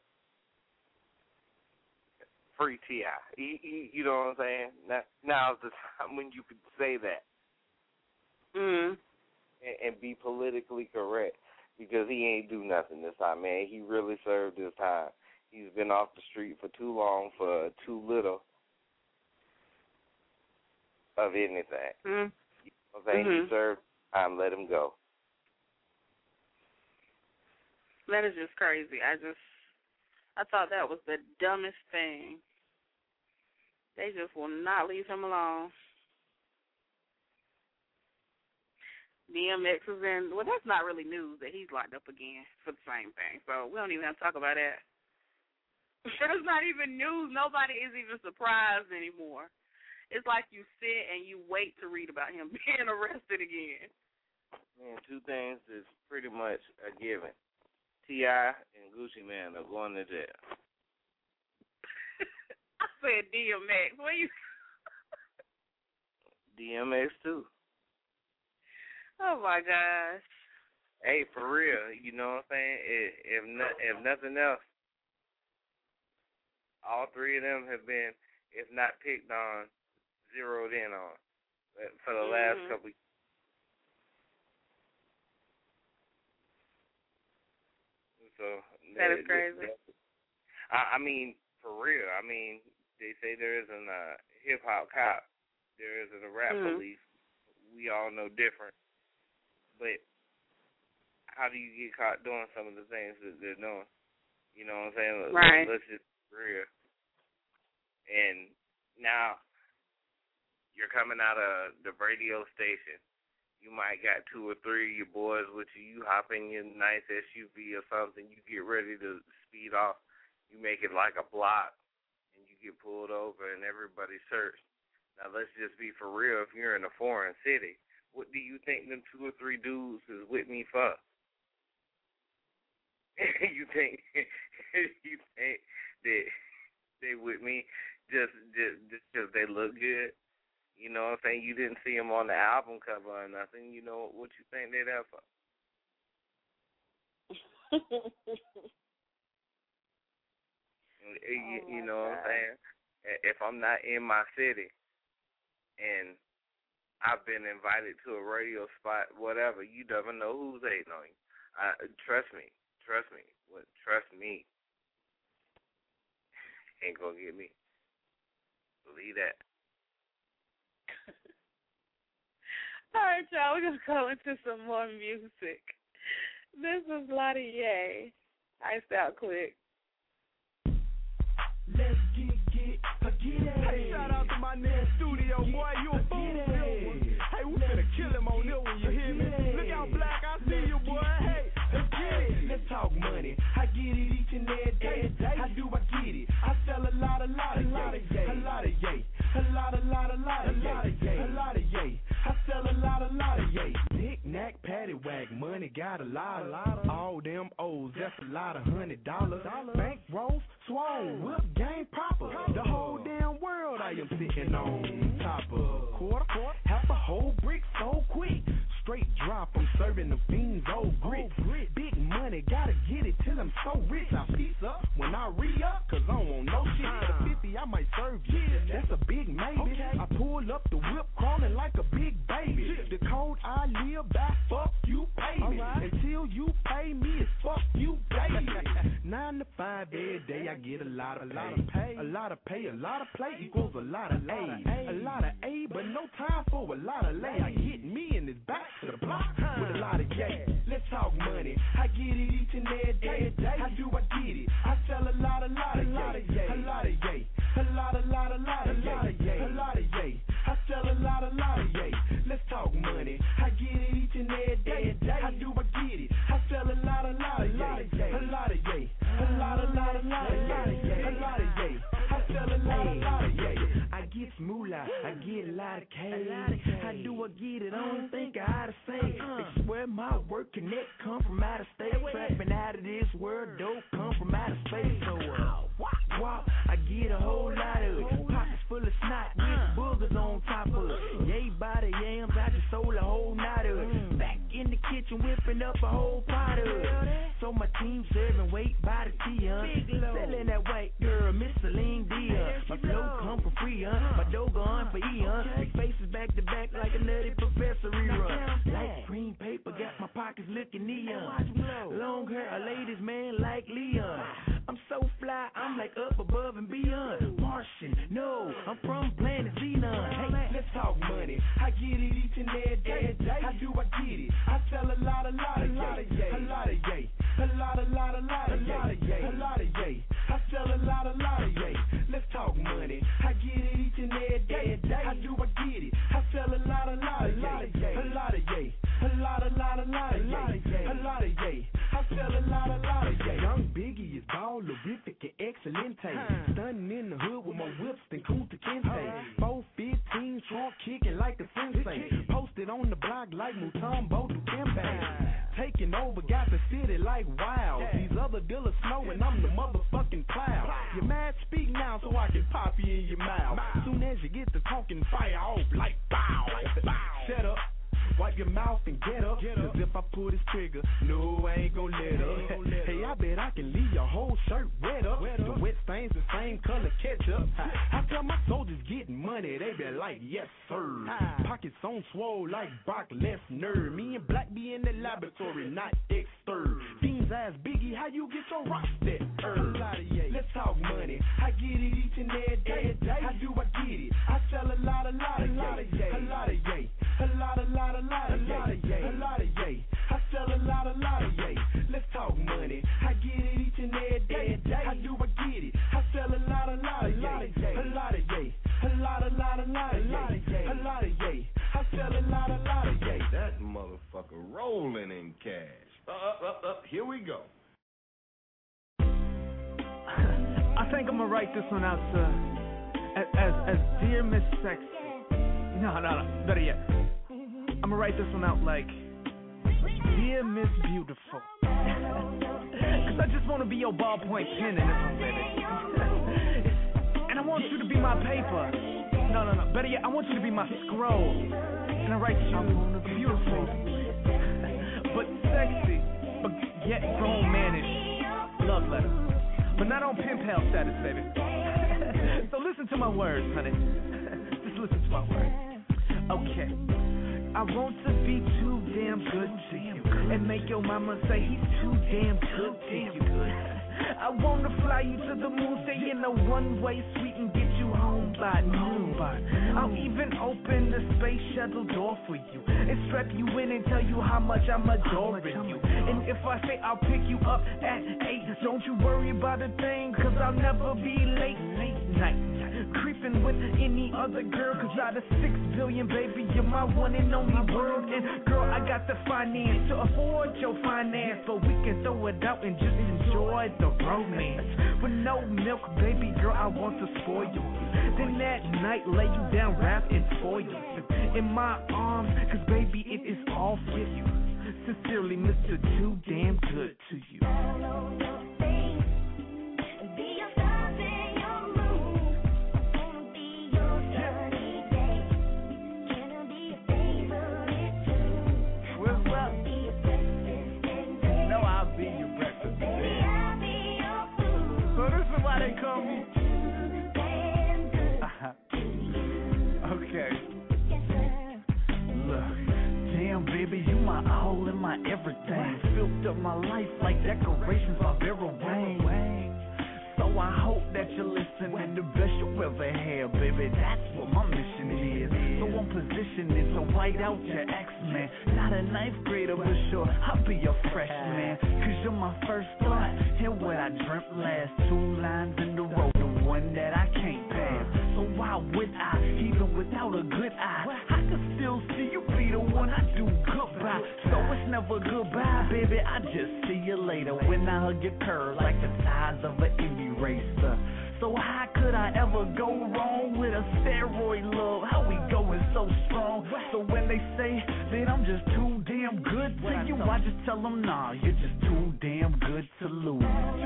Free T I. He, he, you know what I'm saying? Now, now's the time when you could say that. Mm. And, and be politically correct. Because he ain't do nothing this time, man. He really served his time. He's been off the street for too long for too little of anything. Mm-hmm. You know what I'm saying? Mm-hmm. He served time. Let him go. That is just crazy. I just, I thought that was the dumbest thing. They just will not leave him alone. D M X is in, well, that's not really news that he's locked up again for the same thing. So we don't even have to talk about that. It's not even news. Nobody is even surprised anymore. It's like you sit and you wait to read about him being arrested again. Man, two things is pretty much a given. T I and Gucci Mane are going to jail. I said D M X. What you? D M X too. Oh my gosh. Hey, for real, you know what I'm saying? If if, no, if nothing else, all three of them have been, if not picked on, zeroed in on for the mm-hmm. last couple. So that is crazy. I, I mean, for real. I mean, they say there isn't a hip hop cop, there isn't a rap mm-hmm. police. We all know different, but how do you get caught doing some of the things that they're doing? You know what I'm saying? Right. Let's just be real. And now you're coming out of the radio station. You might got two or three of your boys with you. You hop in your nice S U V or something. You get ready to speed off. You make it like a block, and you get pulled over, and everybody searched. Now, let's just be for real. If you're in a foreign city, what do you think them two or three dudes is with me for? you think you think that they with me just just just because they look good? You know what I'm saying? You didn't see them on the album cover or nothing. You know what you think they'd have for? you, oh you know God. what I'm saying? If I'm not in my city and I've been invited to a radio spot, whatever, you never know who's hating on you. I, trust me. Trust me. What? Trust me. Ain't gonna get me. Believe that. All right, y'all. We're going to go into some more music. This is Lottie Ye. Iced Out Quick. Let's get, get, get it. Hey, shout out to my nigga Studio, boy. You a fool. Hey, we finna kill him on this one, you hear me? Look out, Black. I see you, boy. Hey, let's get it. Let's talk money. I get it each and every day. How do I get it? I sell a lot, a lot, a lot of yay. A lot of yay. A lot, a lot, a lot of yay. A lot of yay. I sell a lot, a lot of yay. Knick knack, patty whack, money got a lot, a lot of all them O's. That's a lot of hundred dollars. Bank rolls, swole, whip game proper. The whole damn world I am sitting on top of. Quarter, half a whole brick so quick. Straight drop, I'm serving the fiends old grit. Big money, gotta get it till I'm so rich. I piece up when I re-up, cause I don't want no shit. For fifty, I might serve you. That's a big maybe. I pull up the whip, crawling like a big baby. The code I live by, fuck you, pay me. Until you pay me, it's fuck you, baby. Nine to five every day, I get a lot of pay. A lot of pay, a lot of play equals a lot of A. A lot of A, but no time for a lot of lay. I get me in this back to the block with a lot of yay. Let's talk money. I get it each and every day. How do I get it? I sell a lot, a lot of yay. A lot of yay. A lot, a lot, a lot of yay. A lot of yay. I sell a lot, a lot of yay. Let's talk money. I get it each and every day. How do I get it? I sell a lot, a lot of yay. A lot of yay. A lot, a lot, a lot of yay. A lot of yay. I sell a lot, a lot of yay. I get moolah. I get a lot of K. How do I get it? I don't think I ought to say. They swear my work connect come from out of state. Trapping out of this world, dope come from out of space. So uh, wow, I get a whole lot of it. Pockets full of snot with boogers on top of it. Yay by the yams, I just sold a whole knot of it. Back in the kitchen whipping up a whole pot of it. So my team serving weight by the T, huh? Selling that white girl, Miss Celine Dion. My flow come for free, huh? My dough gone for E, huh? Big faces back to back like a nutty professor rerun. Light green paper, got my pockets looking neon. Long hair, a ladies man like Leon. I'm so fly, I'm like up above and beyond. Martian, no, I'm from planet Xenon. Hey, let's talk money. I get it each and every day. How do I get it? I sell a lot, a lot of yay. A lot of yay. A lot, a lot, a lot of yay. A lot of yay. I sell a lot, a lot of yay. Let's talk money. I get it each and every day. How do I get it? I sell a lot, a lot of yay. A lot of yay. A lot, a lot, a lot of yay. A lot of yay. I sell a lot, a lot of yay. Young Biggie is ballerific and excellent. Stunning in the hood with my whips and Kunta Kinte. four fifteen, trunk kicking like a sensei. Posted on the block like Mutombo Dukembe. Taking over, got the city like wow. These other dealers snowing, I'm the motherfucking cloud. You're mad, speak now so I can pop you in your mouth. Soon as you get to talking, fire off like bow. Shut up. Wipe your mouth off and get up. Cause if I pull this trigger, no, I ain't gon' let up. Hey, I bet I can leave your whole shirt wet up. The wet stains the same color ketchup. I tell my soldiers getting money, they be like, yes sir. Pockets on swole like Brock Lesnar. Me and Black be in the laboratory, not extern. Fiends ass Biggie, how you get your rocks that herb? Let's talk money, I get it each and every day. How do I get it? I sell a lot, a lot, a lot of yay, a lot of yay, a lot, a lot, a lot of yay, a lot of yay. I sell a lot, a lot of yay. Let's talk money, I get it each and every day. How do I get it? I sell a lot, a lot of yay, a lot of yay, a lot, a lot, a lot of yay, a lot of yay. I sell a lot, a lot of yay. That motherfucker rolling in cash. Up, up, up. Here we go. I think I'm gonna write this one out to as as, as Dear Miss Sexy. No, no, no. Better yet, I'm gonna write this one out like Dear Miss Beautiful. Cause I just wanna be your ballpoint pen in this one, baby. And I want you to be my paper. No, no, no. Better yet, I want you to be my scroll. And I write you beautiful, but sexy, but yet grown manish love letter. But not on pen pal status, baby. So listen to my words, honey. Just listen to my words. Okay. I want to be too damn good to you and make your mama say he's too damn good to you. I want to fly you to the moon, stay in a one-way suite and get you home by noon. I'll even open the space shuttle door for you and strap you in and tell you how much I'm adoring you. And if I say I'll pick you up at eight, don't you worry about a thing, cause I'll never be late, late night. Creeping with any other girl, cause out of six billion, baby, you're my one and only world. And girl, I got the finance to afford your finance, but we can throw it out and just enjoy the romance. With no milk, baby girl, I want to spoil you. Then that night, lay you down, wrap and spoil you in my arms, cause baby, it is all for you. Sincerely, Mister Too Damn Good to you. They call me. Uh-huh. Okay. Look, damn baby, you my all and my everything. Filled up my life like decorations of Vera Wang. So I hope that you listen and the best you'll ever have, baby. That's what my mission is. So I'm positioning to white out your ex-man. Not a ninth grader, but sure, I'll be your freshman. Cause you're my first thought, and what I dreamt last. Two lines in the road, the one that I can't pass. So why would I, even without a good eye, I can still see you be the one I do goodbye. So it's never goodbye, baby, I just see you later. When I hug your curve like the ties of an indie racer. So how could I ever go wrong with a steroid love? How we going so strong? So when they say that I'm just too damn good to you, I just tell them, nah, you're just too damn good to lose.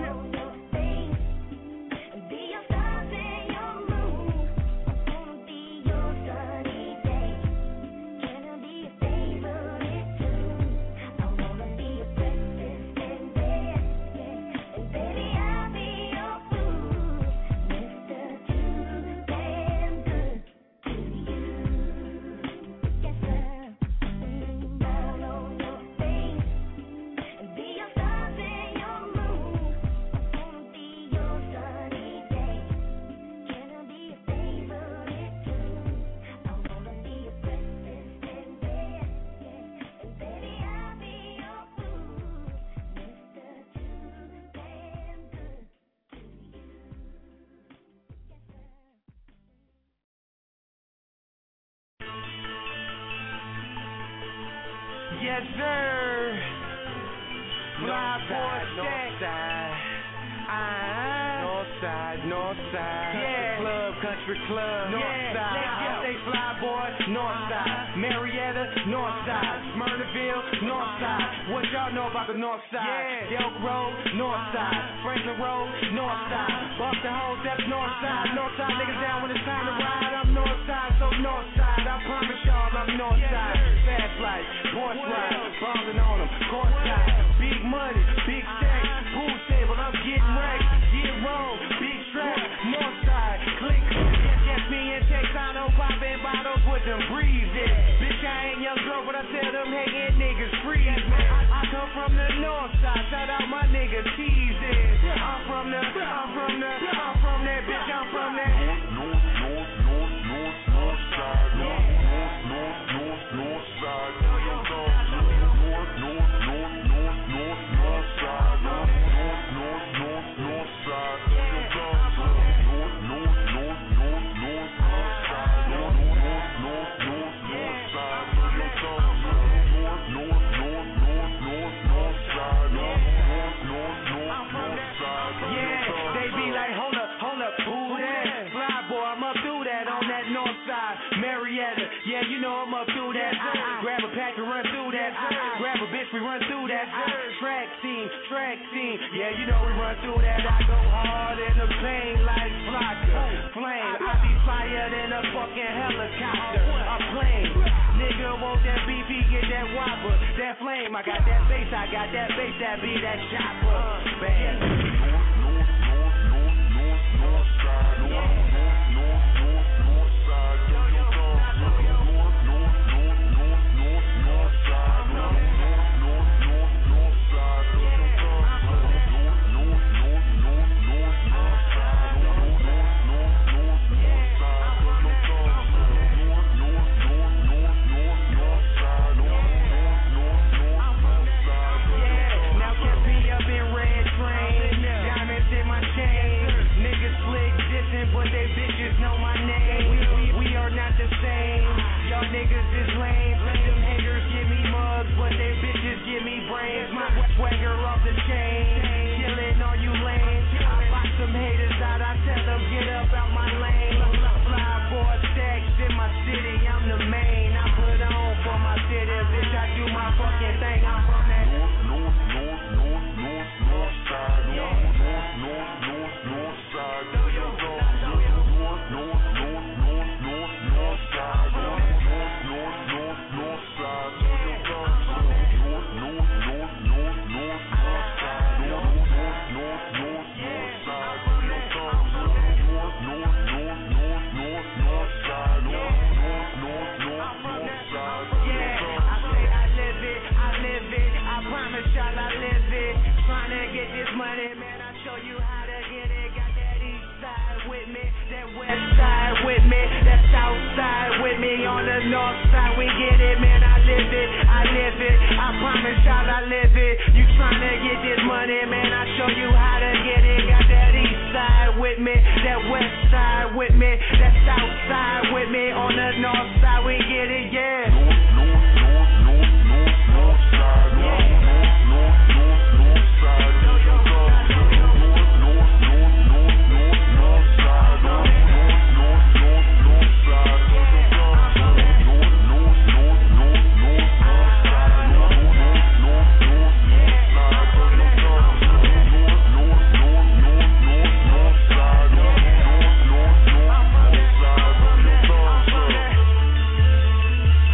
Yes, sir. Fly boy stack. North side, north side. Yeah. Club, country club. North yeah. side. Let's say fly boy, north side. Marietta, north side. Smyrnaville, north side. What y'all know about the north side? Yeah. Elk Road, north side. Franklin Road, north side. Boston Hole, that's north side. North side niggas down when it's time to ride. I'm north side, so north side. I promise y'all I'm north side. Fast life, Porsche them breeze it. Bitch, I ain't young girl, but I tell them hating niggas freeze me. I come from the north side, shout out my nigga teasing. I'm from the, I'm from the, I'm from that bitch, I'm from that. North, north, north, north, north side. North, north, north, north side. North, north, north, north, north, north side. North, north, north, north, north side. North, north, north, north, north, north side. North, north, north, north, north side. North, north, north, north, north, north side. North, north, north, north, north side. Yeah, they be like, hold up, hold up, who that? Fly boy, I'm up through that on that north side. Marietta, yeah, you know I'm up through that. I grab a pack and run through that. I grab a bitch, we run through that. Track team, track team, yeah, you know we run through that. I go hard in the pain like Flocka, flame. I be fire than a fucking helicopter, a plane. Nigga want that B P, get that whopper, that flame. I got that bass, I got that bass, that be that chopper, bang. But they bitches know my name. We, we, we are not the same. Y'all niggas is lame. Them haters give me mugs, but they bitches give me brains. My swagger off the chain, killing all you lanes. I box some haters out, I tell them get up out my lane. Fly boy stacks in my city, I'm the main. I put on for my city, bitch, I do my fucking thing. I'm from that north, north, north, north, north, north side. North, north, north, north, north side. North, north, north, north, north, north side. North, north, north, north, north side. North, north, north, north, north, north side. North, north, north, north, north side. North, north, north, north, north, north side. North, north, north, north, north side. Yeah, I say I live it, I live it. I promise y'all I live it. Trying to get this money, man. I show you how to get it. Got that east side with me, that west side with me, that south side with me. On the north side we get it, man. I live it, I live it. I promise y'all I live it. You trying to get this money, man. I show you how to get it. Got that east side with me, that west side with me, that south side with me. On the north side we get it, yeah. North, north, north, north, north, north side. North, north, north, north, north side. North, north, north, north, north, north, north side. North, north, north, north, north side. North, north, north, north, north, north side. North, north, north, north, north side. North, north, north, north, north, north, north side. North, north, north, north side.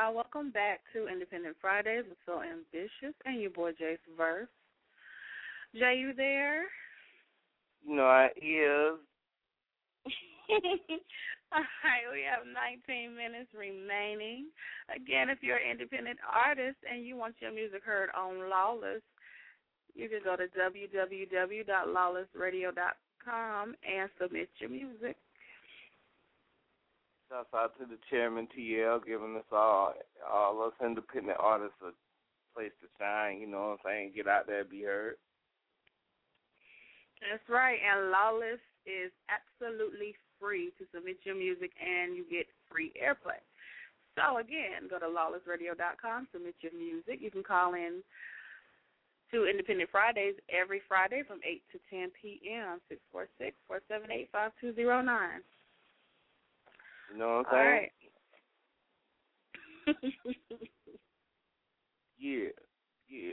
y'all. Welcome back to Independent Fridays with So Ambitious and your boy Jace Verse. Jay, you there? You know I is. All right, we have nineteen minutes remaining. Again, if you're an independent artist and you want your music heard on Lawless, you can go to w w w dot lawless radio dot com and submit your music. Shouts out to the chairman, T L, giving us all, all us independent artists a place to shine, you know what I'm saying, get out there and be heard. That's right, and Lawless is absolutely free to submit your music, and you get free airplay. So, again, go to lawless radio dot com, submit your music. You can call in to Independent Fridays every Friday from eight to ten p.m., six four six, four seven eight, five two zero nine. You know what I'm saying? All right. yeah, yeah.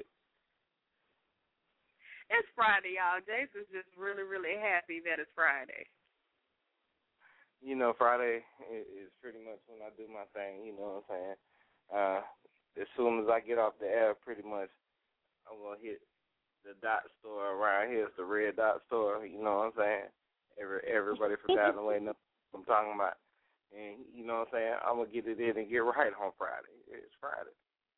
It's Friday, y'all. Jason's just really, really happy that it's Friday. You know, Friday is pretty much when I do my thing, you know what I'm saying? Uh, as soon as I get off the air, pretty much, I'm going to hit the dot store around here. It's the Red Dot store, you know what I'm saying? Every, everybody from down the way knows what I'm talking about. And, you know what I'm saying, I'm going to get it in and get right on Friday. It's Friday.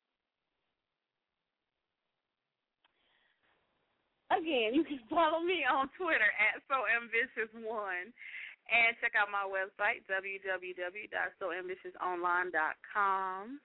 Again, you can follow me on Twitter at so ambitious one and check out my website, w w w dot so ambitious online dot com.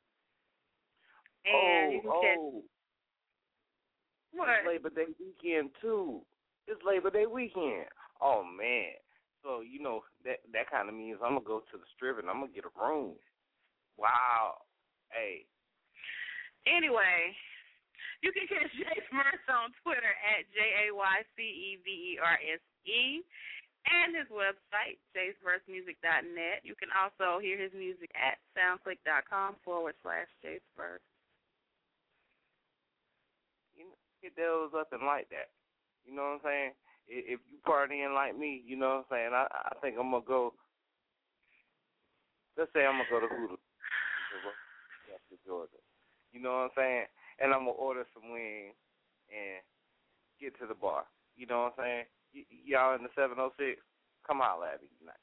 And oh, you can oh. catch... What? It's Labor Day weekend, too. It's Labor Day weekend. Oh, man. So, you know, that that kind of means I'm going to go to the strip and I'm going to get a room. Wow. Hey. Anyway, you can catch Jace Verse on Twitter at J A Y C E V E R S E and his website, jace verse music dot net. You can also hear his music at soundclick.com forward slash Jace Verse. You know, hit those up and like that. You know what I'm saying? If you partying like me, you know what I'm saying, I, I think I'm going to go, let's say I'm going to go to Hooters, Georgia. You know what I'm saying? And I'm going to order some wings and get to the bar. You know what I'm saying? Y- y'all in the seven oh six, come holler at me tonight.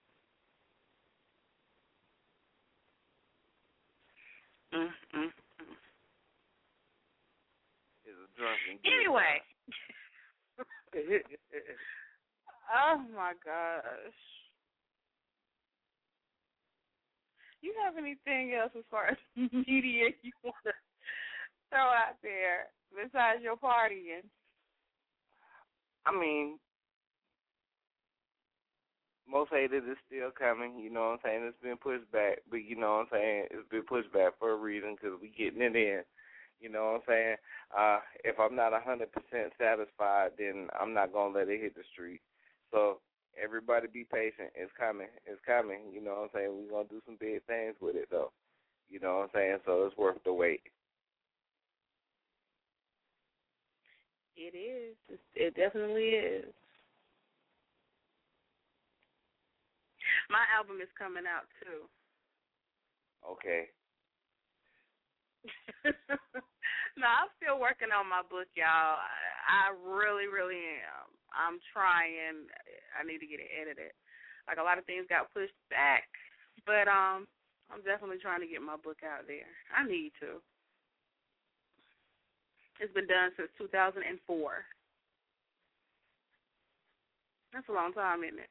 Mm-hmm. It's a drunken Anyway. Oh, my gosh. You have anything else as far as media you want to throw out there besides your partying? I mean, Most Hated is still coming, you know what I'm saying? It's been pushed back, but you know what I'm saying? It's been pushed back for a reason because we getting it in. You know what I'm saying? Uh, if I'm not one hundred percent satisfied, then I'm not going to let it hit the street. So everybody be patient. It's coming. It's coming. You know what I'm saying? We're going to do some big things with it, though. You know what I'm saying? So it's worth the wait. It is. It definitely is. My album is coming out, too. Okay. No, I'm still working on my book, y'all. I, I really, really am. I'm trying. I need to get it edited. Like, a lot of things got pushed back, but um, I'm definitely trying to get my book out there. I need to. It's been done since two thousand four. That's a long time, isn't it?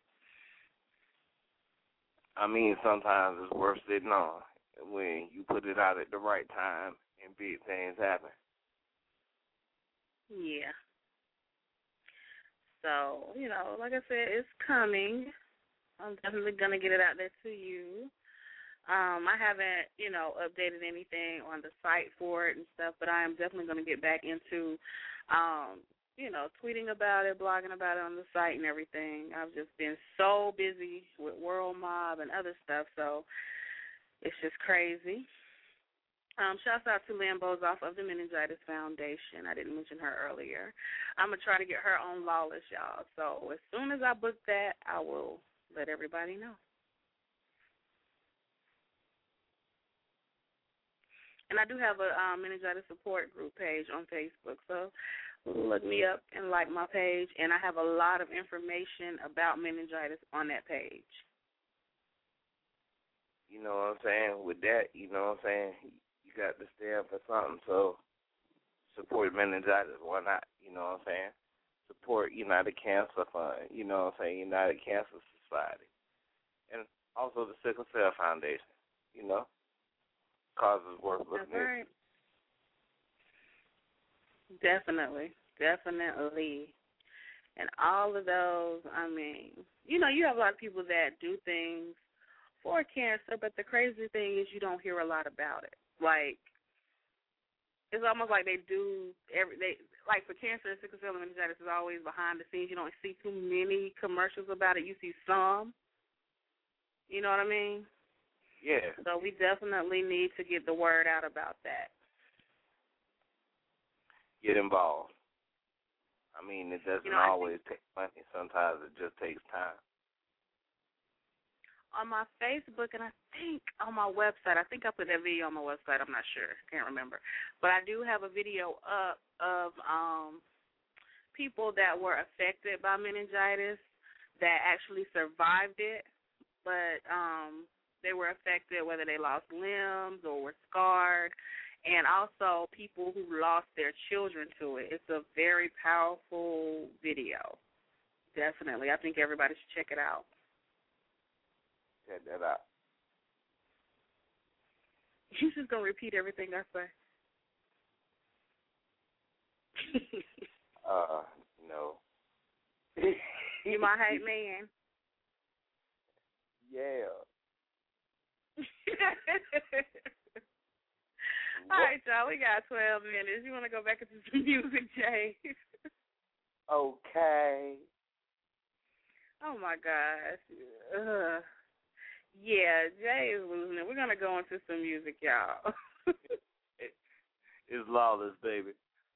I mean, sometimes it's worth sitting on when you put it out at the right time and big things happen. Yeah. So, you know, like I said, it's coming. I'm definitely going to get it out there to you. Um, I haven't, you know, updated anything on the site for it and stuff, but I am definitely going to get back into, um, you know, tweeting about it, blogging about it on the site and everything. I've just been so busy with World Mob and other stuff, so it's just crazy. Um, shouts out to Lynn Bozoff of the Meningitis Foundation. I didn't mention her earlier. I'm going to try to get her on Lawless, y'all. So as soon as I book that, I will let everybody know. And I do have a um, meningitis support group page on Facebook, so look me up and like my page. And I have a lot of information about meningitis on that page. You know what I'm saying? With that, you know what I'm saying? You got to stand for something, so support meningitis. Why not? You know what I'm saying? Support United Cancer Fund. You know what I'm saying? United Cancer Society. And also the Sickle Cell Foundation, you know? Causes worth looking That's right. Definitely. Definitely. And all of those, I mean, you know, you have a lot of people that do things for cancer, but the crazy thing is you don't hear a lot about it. Like, it's almost like they do every they like for cancer and sickle cell and meningitis is always behind the scenes. You don't see too many commercials about it. You see some. You know what I mean? Yeah. So we definitely need to get the word out about that. Get involved. I mean, it doesn't you know, always take money. Sometimes it just takes time. On my Facebook and I think on my website, I think I put that video on my website. I'm not sure. Can't remember. But I do have a video up of um, people that were affected by meningitis that actually survived it, but um, they were affected whether they lost limbs or were scarred, and also people who lost their children to it. It's a very powerful video. Definitely. I think everybody should check it out. Check that out. You just going to repeat everything I say? uh, no. You my hype man. Yeah. All right, y'all. We got twelve minutes. You want to go back into some music, Jay? Okay. Oh, my gosh. Ugh. Yeah, Jay is losing it. We're going to go into some music, y'all. It's lawless, baby.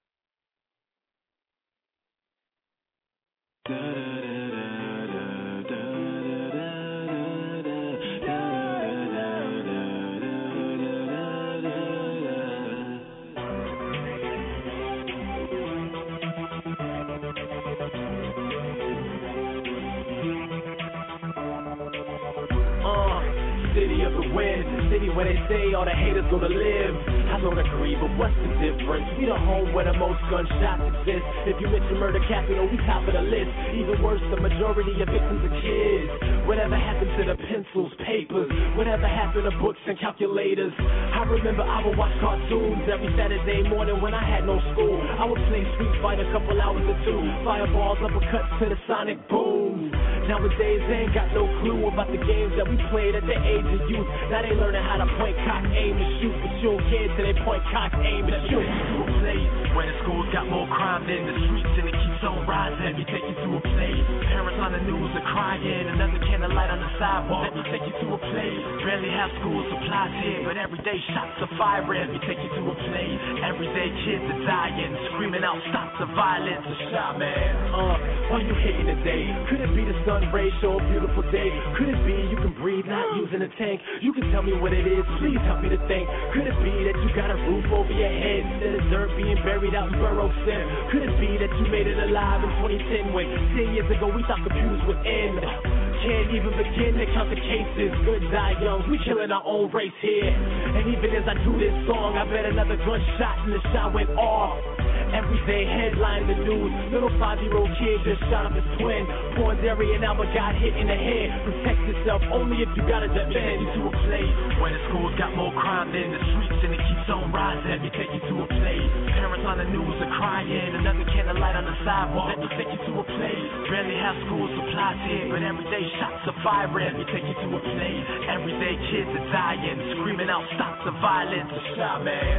City of the wind, city where they say all the haters gonna live. I don't agree, but what's the difference? We the home where the most gunshots exist. If you mention murder capital, we top of the list. Even worse, the majority of victims are kids. Whatever happened to the pencils, papers? Whatever happened to books and calculators? I remember I would watch cartoons every Saturday morning when I had no school. I would play Street Fighter a couple hours or two. Fireballs, uppercuts to the sonic boom. Nowadays, they ain't got no clue about the games that we played at the age of youth. Now they learning how to point, cock, aim, and shoot. But you don't care till they point, cock, aim, and shoot. To a place where the schools got more crime than the streets, and it keeps on rising. Let me take you to a place. Parents on the news are crying. Another candlelight on the sidewalk. Let me take you to a place. Barely have school supplies here, but everyday shots are firing. Let me take you to a place. Everyday kids are dying, screaming out, stop the violence. A shot, man. Uh, why you hating today? Could it be the sun rays show a beautiful day? Could it be you can breathe not using a tank? You can tell me what it is, please help me to think. Could it be that you got a roof over your head instead of dirt being buried out in Burrow Sim? Could it be that you made it alive in twenty ten when ten years ago we thought computers would end? Can't even begin to count the cases. Good die young, we killing our own race here. And even as I do this song, I bet another gunshot and the shot went off. Everyday headline in the news. Little five-year-old kid just shot up his twin. Ponderi and Alba got hit in the head. Protect yourself only if you gotta defend. You to a place where the schools got more crime than the streets, and it keeps on rising. Let me take you to a place. Parents on the news are crying. Another candlelight on the sidewalk. Let me take you to a place. Barely have school supplies here, but everyday shots are firing. Let me take you to a place. Everyday kids are dying, screaming out, stop the violence. A shot, man.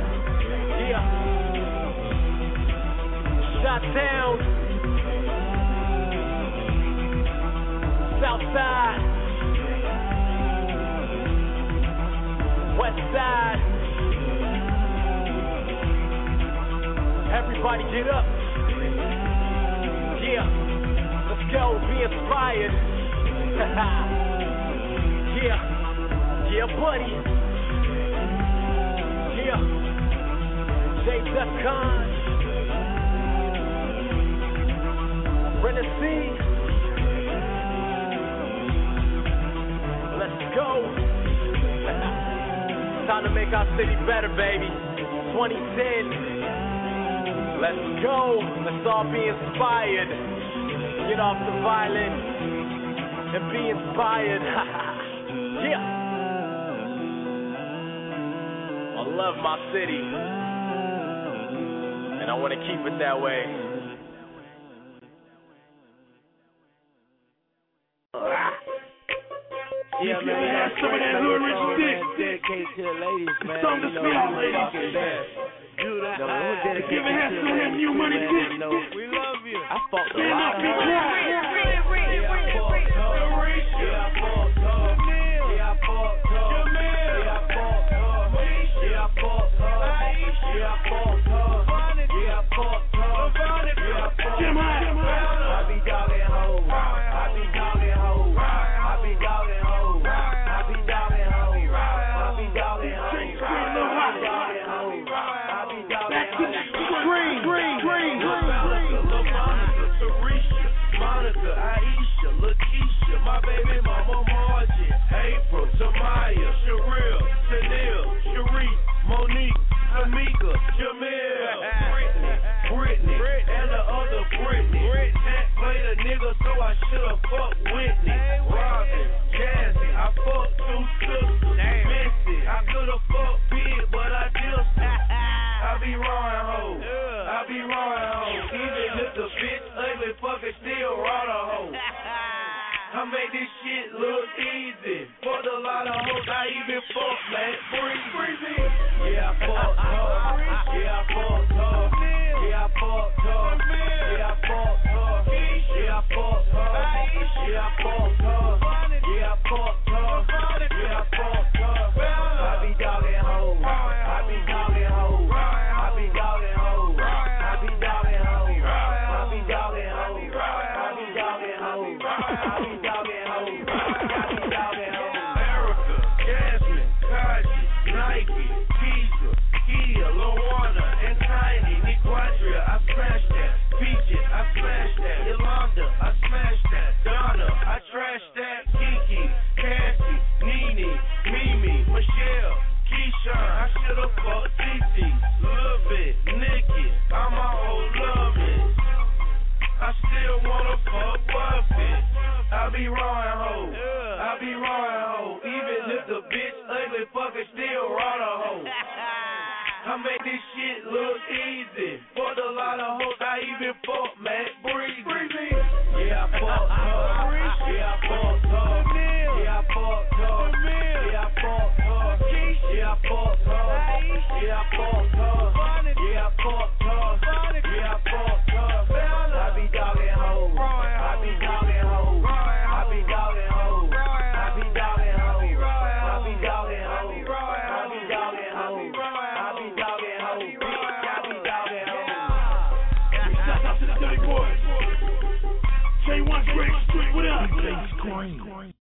Yeah. Shot down. South side. West side. Everybody get up. Yeah. Let's go. Be inspired. Yeah. Yeah, buddy. Yeah. James F. Khan. Renaissance. Let's go. Time to make our city better, baby. twenty ten. Let's go. Let's all be inspired. Get off the violence and be inspired. Yeah. I love my city, and I want to keep it that way. Yeah, man, man, some of that hood rich dick. Dedicated to the ladies, man. Something to you know, spit out, ladies. You know, No, we're dedicated give a hand to to the that ladies, new money man. dick. You know, we love you. I fought a Stand lot up, of be hoes. quiet. Yeah, I fought tough. Yeah, I fought tough. Yeah, I fought tough. Yeah, I fought tough. Yeah, I fought tough. Yeah, I fought tough. Yeah, I fought tough. Yeah, I fought Jim High. I be dogging hoes. I be dogging hoes. I be dogging hoes. I be dogging hoes. I be dogging hoes. I be dogging hoes. I be dogging hoes. Green, green, green, green. Monica, Tarisha, Monica, Aisha, Lakeisha, my baby mama Margie, April, Tamaya, Sherelle, Chanel, Cherie, Monique, Tamika, Jamil, Brittany, Brittany, and the other Brittany. That played a nigga, so I should've fucked Whitney. Robin, Jazzy, I fucked two sisters. Missy, I could've fucked Pig, but I just I be rawing hoes. I be rawing hoes. Even if the bitch ugly, fucking still raw the hoe. I make this shit look easy. Fucked a lot of hoes, I even fuck man. Breezy. Yeah, I fucked tough. Yeah, I fucked tough. Yeah, I fucked tough. Yeah, I fucked tough. Yeah, I fucked tough. Yeah, I fucked tough. Yeah, I fucked tough. Yeah, I fucked tough. I be dogging hoes. I be dogging hoes. I be dogging hoes. I be dogging hoes. I be dogging hoes. I be dogging hoes. I be dogging hoes. I be dogging hoes. Erica, Jasmine, Kaji, Nike, Keisha, Kia, Luana, and Tiny, Niquadria, I smashed that. Peaches, I smashed that. Yolanda, I smashed that. Donna, I trashed that. Kiki, Cassie, Nene, Mimi, Michelle, Keyshawn, I should've fucked Titi, Lil Bit, Nikki, I'm my old loving. I still wanna fuck Buffy. I be rawing hoes. I be rawing hoes. Even if the bitch ugly, fucking still raw the hoe. I make this shit look easy. Fucked a lot of hoes, I even fuck Matt Breezy. Yeah, I fucked tough. Yeah, I fucked tough. Yeah, I fucked tough. Yeah, I fucked tough. Yeah, I fucked tough. Yeah, I fucked tough. Yeah, I fucked tough. Yeah, I fucked tough. I be dogging hoes. I be dogging hoes. I be dogging hoes. I be dogging hoes. I be dogging hoes. I be dogging hoes. I be dogging hoes. I be dogging hoes. Shout out to the Dirty Boys. J one Greg Street, what up? D J Scream.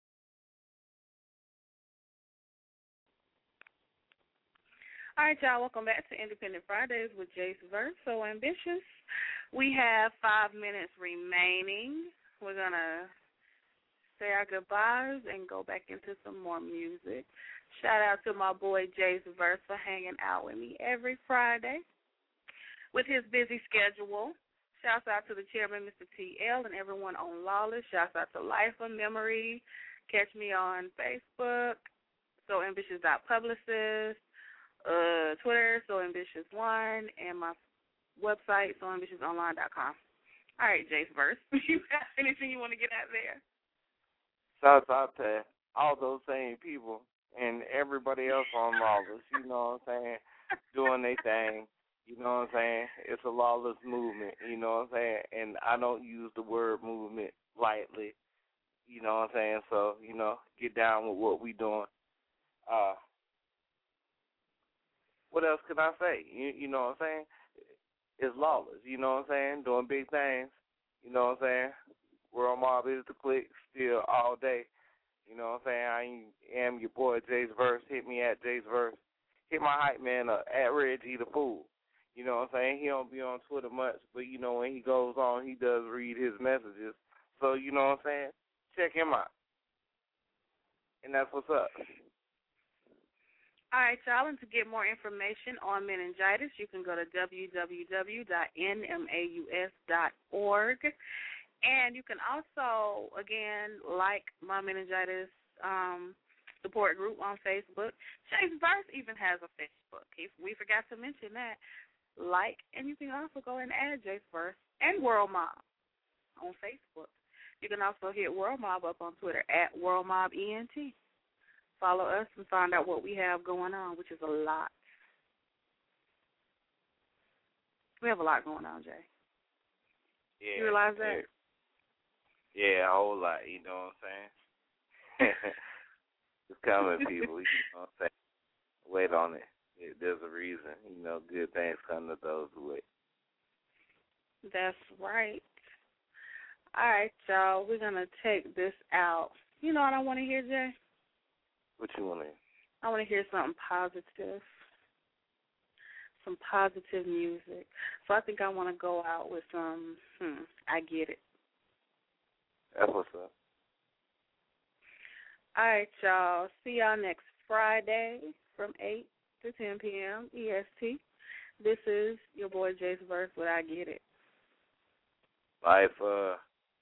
All right, y'all, welcome back to Independent Fridays with Jace Verse, So Ambitious. We have five minutes remaining. We're going to say our goodbyes and go back into some more music. Shout out to my boy Jace Verse for hanging out with me every Friday with his busy schedule. Shouts out to the chairman, Mister T L, and everyone on Lawless. Shouts out to Life of Memory. Catch me on Facebook, So Ambitious Publicist. Uh, Twitter, So Ambitious One, and my website, so ambitious online dot com. All right, Jace Verse, you have anything you want to get out there? Shout out to all those same people and everybody else on Lawless, you know what I'm saying, doing their thing, you know what I'm saying. It's a lawless movement, you know what I'm saying, and I don't use the word movement lightly, you know what I'm saying, so, you know, get down with what we doing. Uh, What else can I say? You, you know what I'm saying? It's lawless, you know what I'm saying? Doing big things, you know what I'm saying? World Mob is the click still all day, you know what I'm saying? I am your boy Jace Verse. Hit me at Jace Verse. hit my hype man up at Reggie the Fool. You know what I'm saying? He don't be on Twitter much, but, you know, when he goes on, he does read his messages. So, you know what I'm saying? Check him out. And that's what's up. All right, y'all, and to get more information on meningitis, you can go to w w w dot n m a u s dot org. And you can also, again, like my meningitis um, support group on Facebook. Chase Verse even has a Facebook. If we forgot to mention that. Like, and you can also go and add Chase Verse and World Mob on Facebook. You can also hit World Mob up on Twitter at World Mob E N T. Follow us and find out what we have going on, which is a lot. We have a lot going on, Jay. Yeah. You realize that? Yeah, yeah, a whole lot, you know what I'm saying? It's coming, people, you know what I'm saying? Wait on it. There's a reason, you know, good things come to those who wait. That's right. All right, y'all, we're going to take this out. You know what I want to hear, Jay? What you want to hear? I want to hear something positive, some positive music. So I think I want to go out with some, hmm, I Get It. That's what's up. All right, y'all. See y'all next Friday from eight to ten p.m. E S T. This is your boy Jace Verse with I Get It. Life, uh...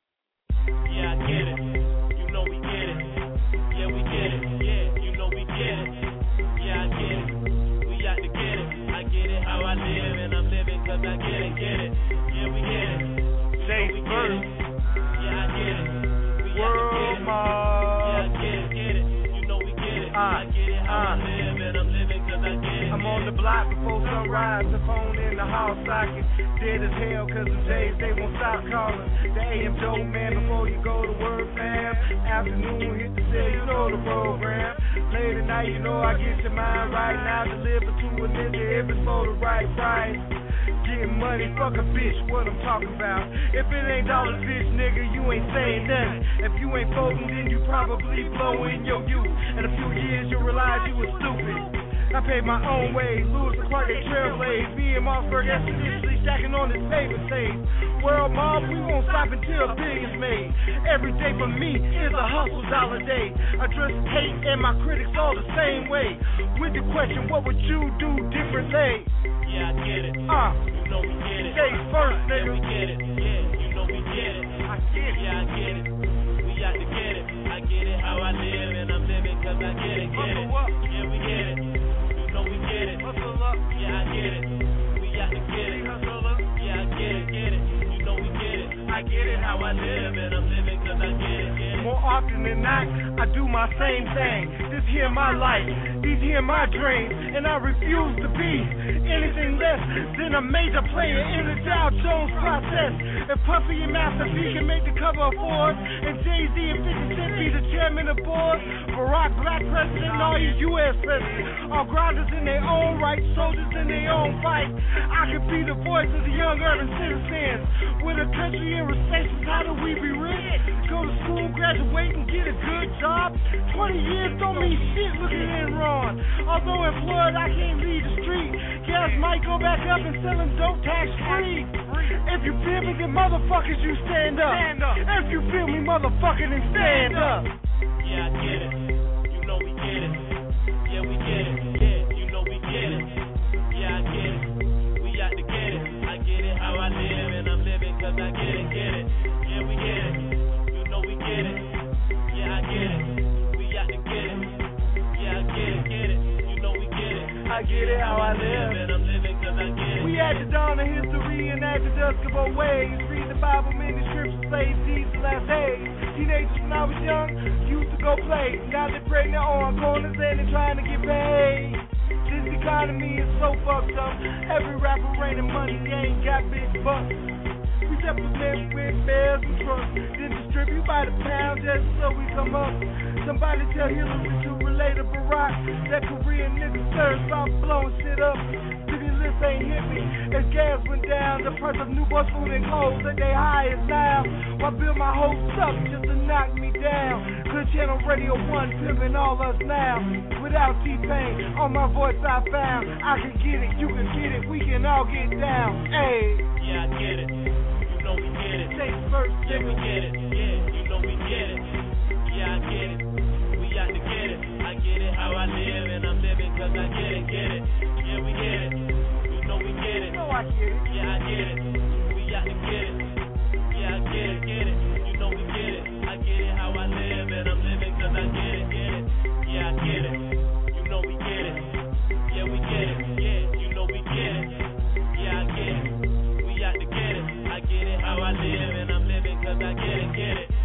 Yeah, I get it. You know we get it. Yeah, we get it. Yeah, you know we get it. Yeah, I get it. We got to get it. I get it how I live, and I'm living cause I get it, get it. Yeah, we get it. Jace Verse. Yeah, I get it. We got to get it. Yeah, I get it, get it. You know we get it. I get it how I live, and I'm living cause I get it. I'm on the block before sunrise, the phone in the house socket. Dead as hell cause the J's, they won't stop calling. The A M dope man before you go to work, fam. Afternoon, hit the cell, you know the program. Late at night, you know I get your mind right now. Deliver to a nigga if it's for the right price. Getting money, fuck a bitch, what I'm talking about. If it ain't dollars, bitch, nigga, you ain't saying nothing. If you ain't folding, then you probably blowing your youth. In a few years, you'll realize you was stupid. I paid my own way, Lewis and Clark, they trailblazed. Me and Mossberg expeditiously stacking on this paper safe. World Mob, we won't stop until a billion's made. Every day for me is a hustle dollar day. I dress hate and my critics all the same way. With the question, what would you do differently? Yeah, I get it. Uh, you know we get it. Jace Verse, nigga. Yeah, we get it. Yeah, you know we get it. I get it. Yeah, I get it. We got to get it. I get it how I live, and I'm living cause I get it, get it. Yeah, we get it. We get it. Hustle up. Yeah, I get it. We got to get it. Hustle up. Yeah, I get it, get it. You know we get it. I get it how I live, and I'm living cause I get it, get it. More often than not, I do my same thing. This here my life, these here my dreams, and I refuse to be anything less than a major player in the Dow Jones process. If Puffy and Master P can make the cover of Forbes, and Jay-Z and fifty Cent be the chairman of board, Barack Black president, and all these U S presidents, all grinders in their own right, soldiers in their own fight. I could be the voice of the young urban citizens. With a country in recession, how do we be rich? Go to school, graduate, and get a good job. Twenty years don't mean shit, look at Enron. Although employed, I can't leave the street. Gas might go back up and sell them dope tax free. If you feel me, then motherfuckers, you stand up. Stand up. If you feel me, motherfucker, then stand up. Yeah, I get it. You know we get it. Yeah, we get it. Yeah, you know we get it. Yeah, I get it. We got to get it. I get it how I live, and I'm living cause I get it, get it. Yeah, we get it. You know we get it. Yeah, I get it. We got to get it. Yeah, I get it, get it. You know we get it. I get it how I live, and I'm living cause I get it. We at the dawn of history and at the dusk of our ways. Read the Bible, many scriptures say these the last days. Teenagers when I was young used to go play. Now they're pregnant on corners and they're trying to get paid. This economy is so fucked up. Every rapper raining money, they ain't got big bucks. We supplement with bears and trucks, then distribute by the pound just so we come up. Somebody tell Hillary to relay to Barack that Korean niggas serve stop blowing shit up. City list ain't hit me. As gas went down, the price of new bus food and clothes at they highest now. I build my hopes up just to knock me down. Clear Channel Radio one pimping all us now. Without T-Pain, on my voice I found. I can get it, you can get it, we can all get down. Hey. Yeah, I get it. You know we get it. Take first, yeah, we get it. Yeah, you know we get it. Yeah, I get it. We got to get it. I get it how I live, and I'm living cause I get it, get it. Yeah, we get it. You know we get it. You know I get it. Yeah, I get it. We got to get it. Yeah, I get it, get it. You know we get it. I get it how I live, and I'm living cause I get it, get it. Yeah, I get it. You know we get it. Yeah, we get it. Yeah, you know we get it. Yeah, I get it. We got to get it. I get it how I live, and I'm living cause I get it, get it.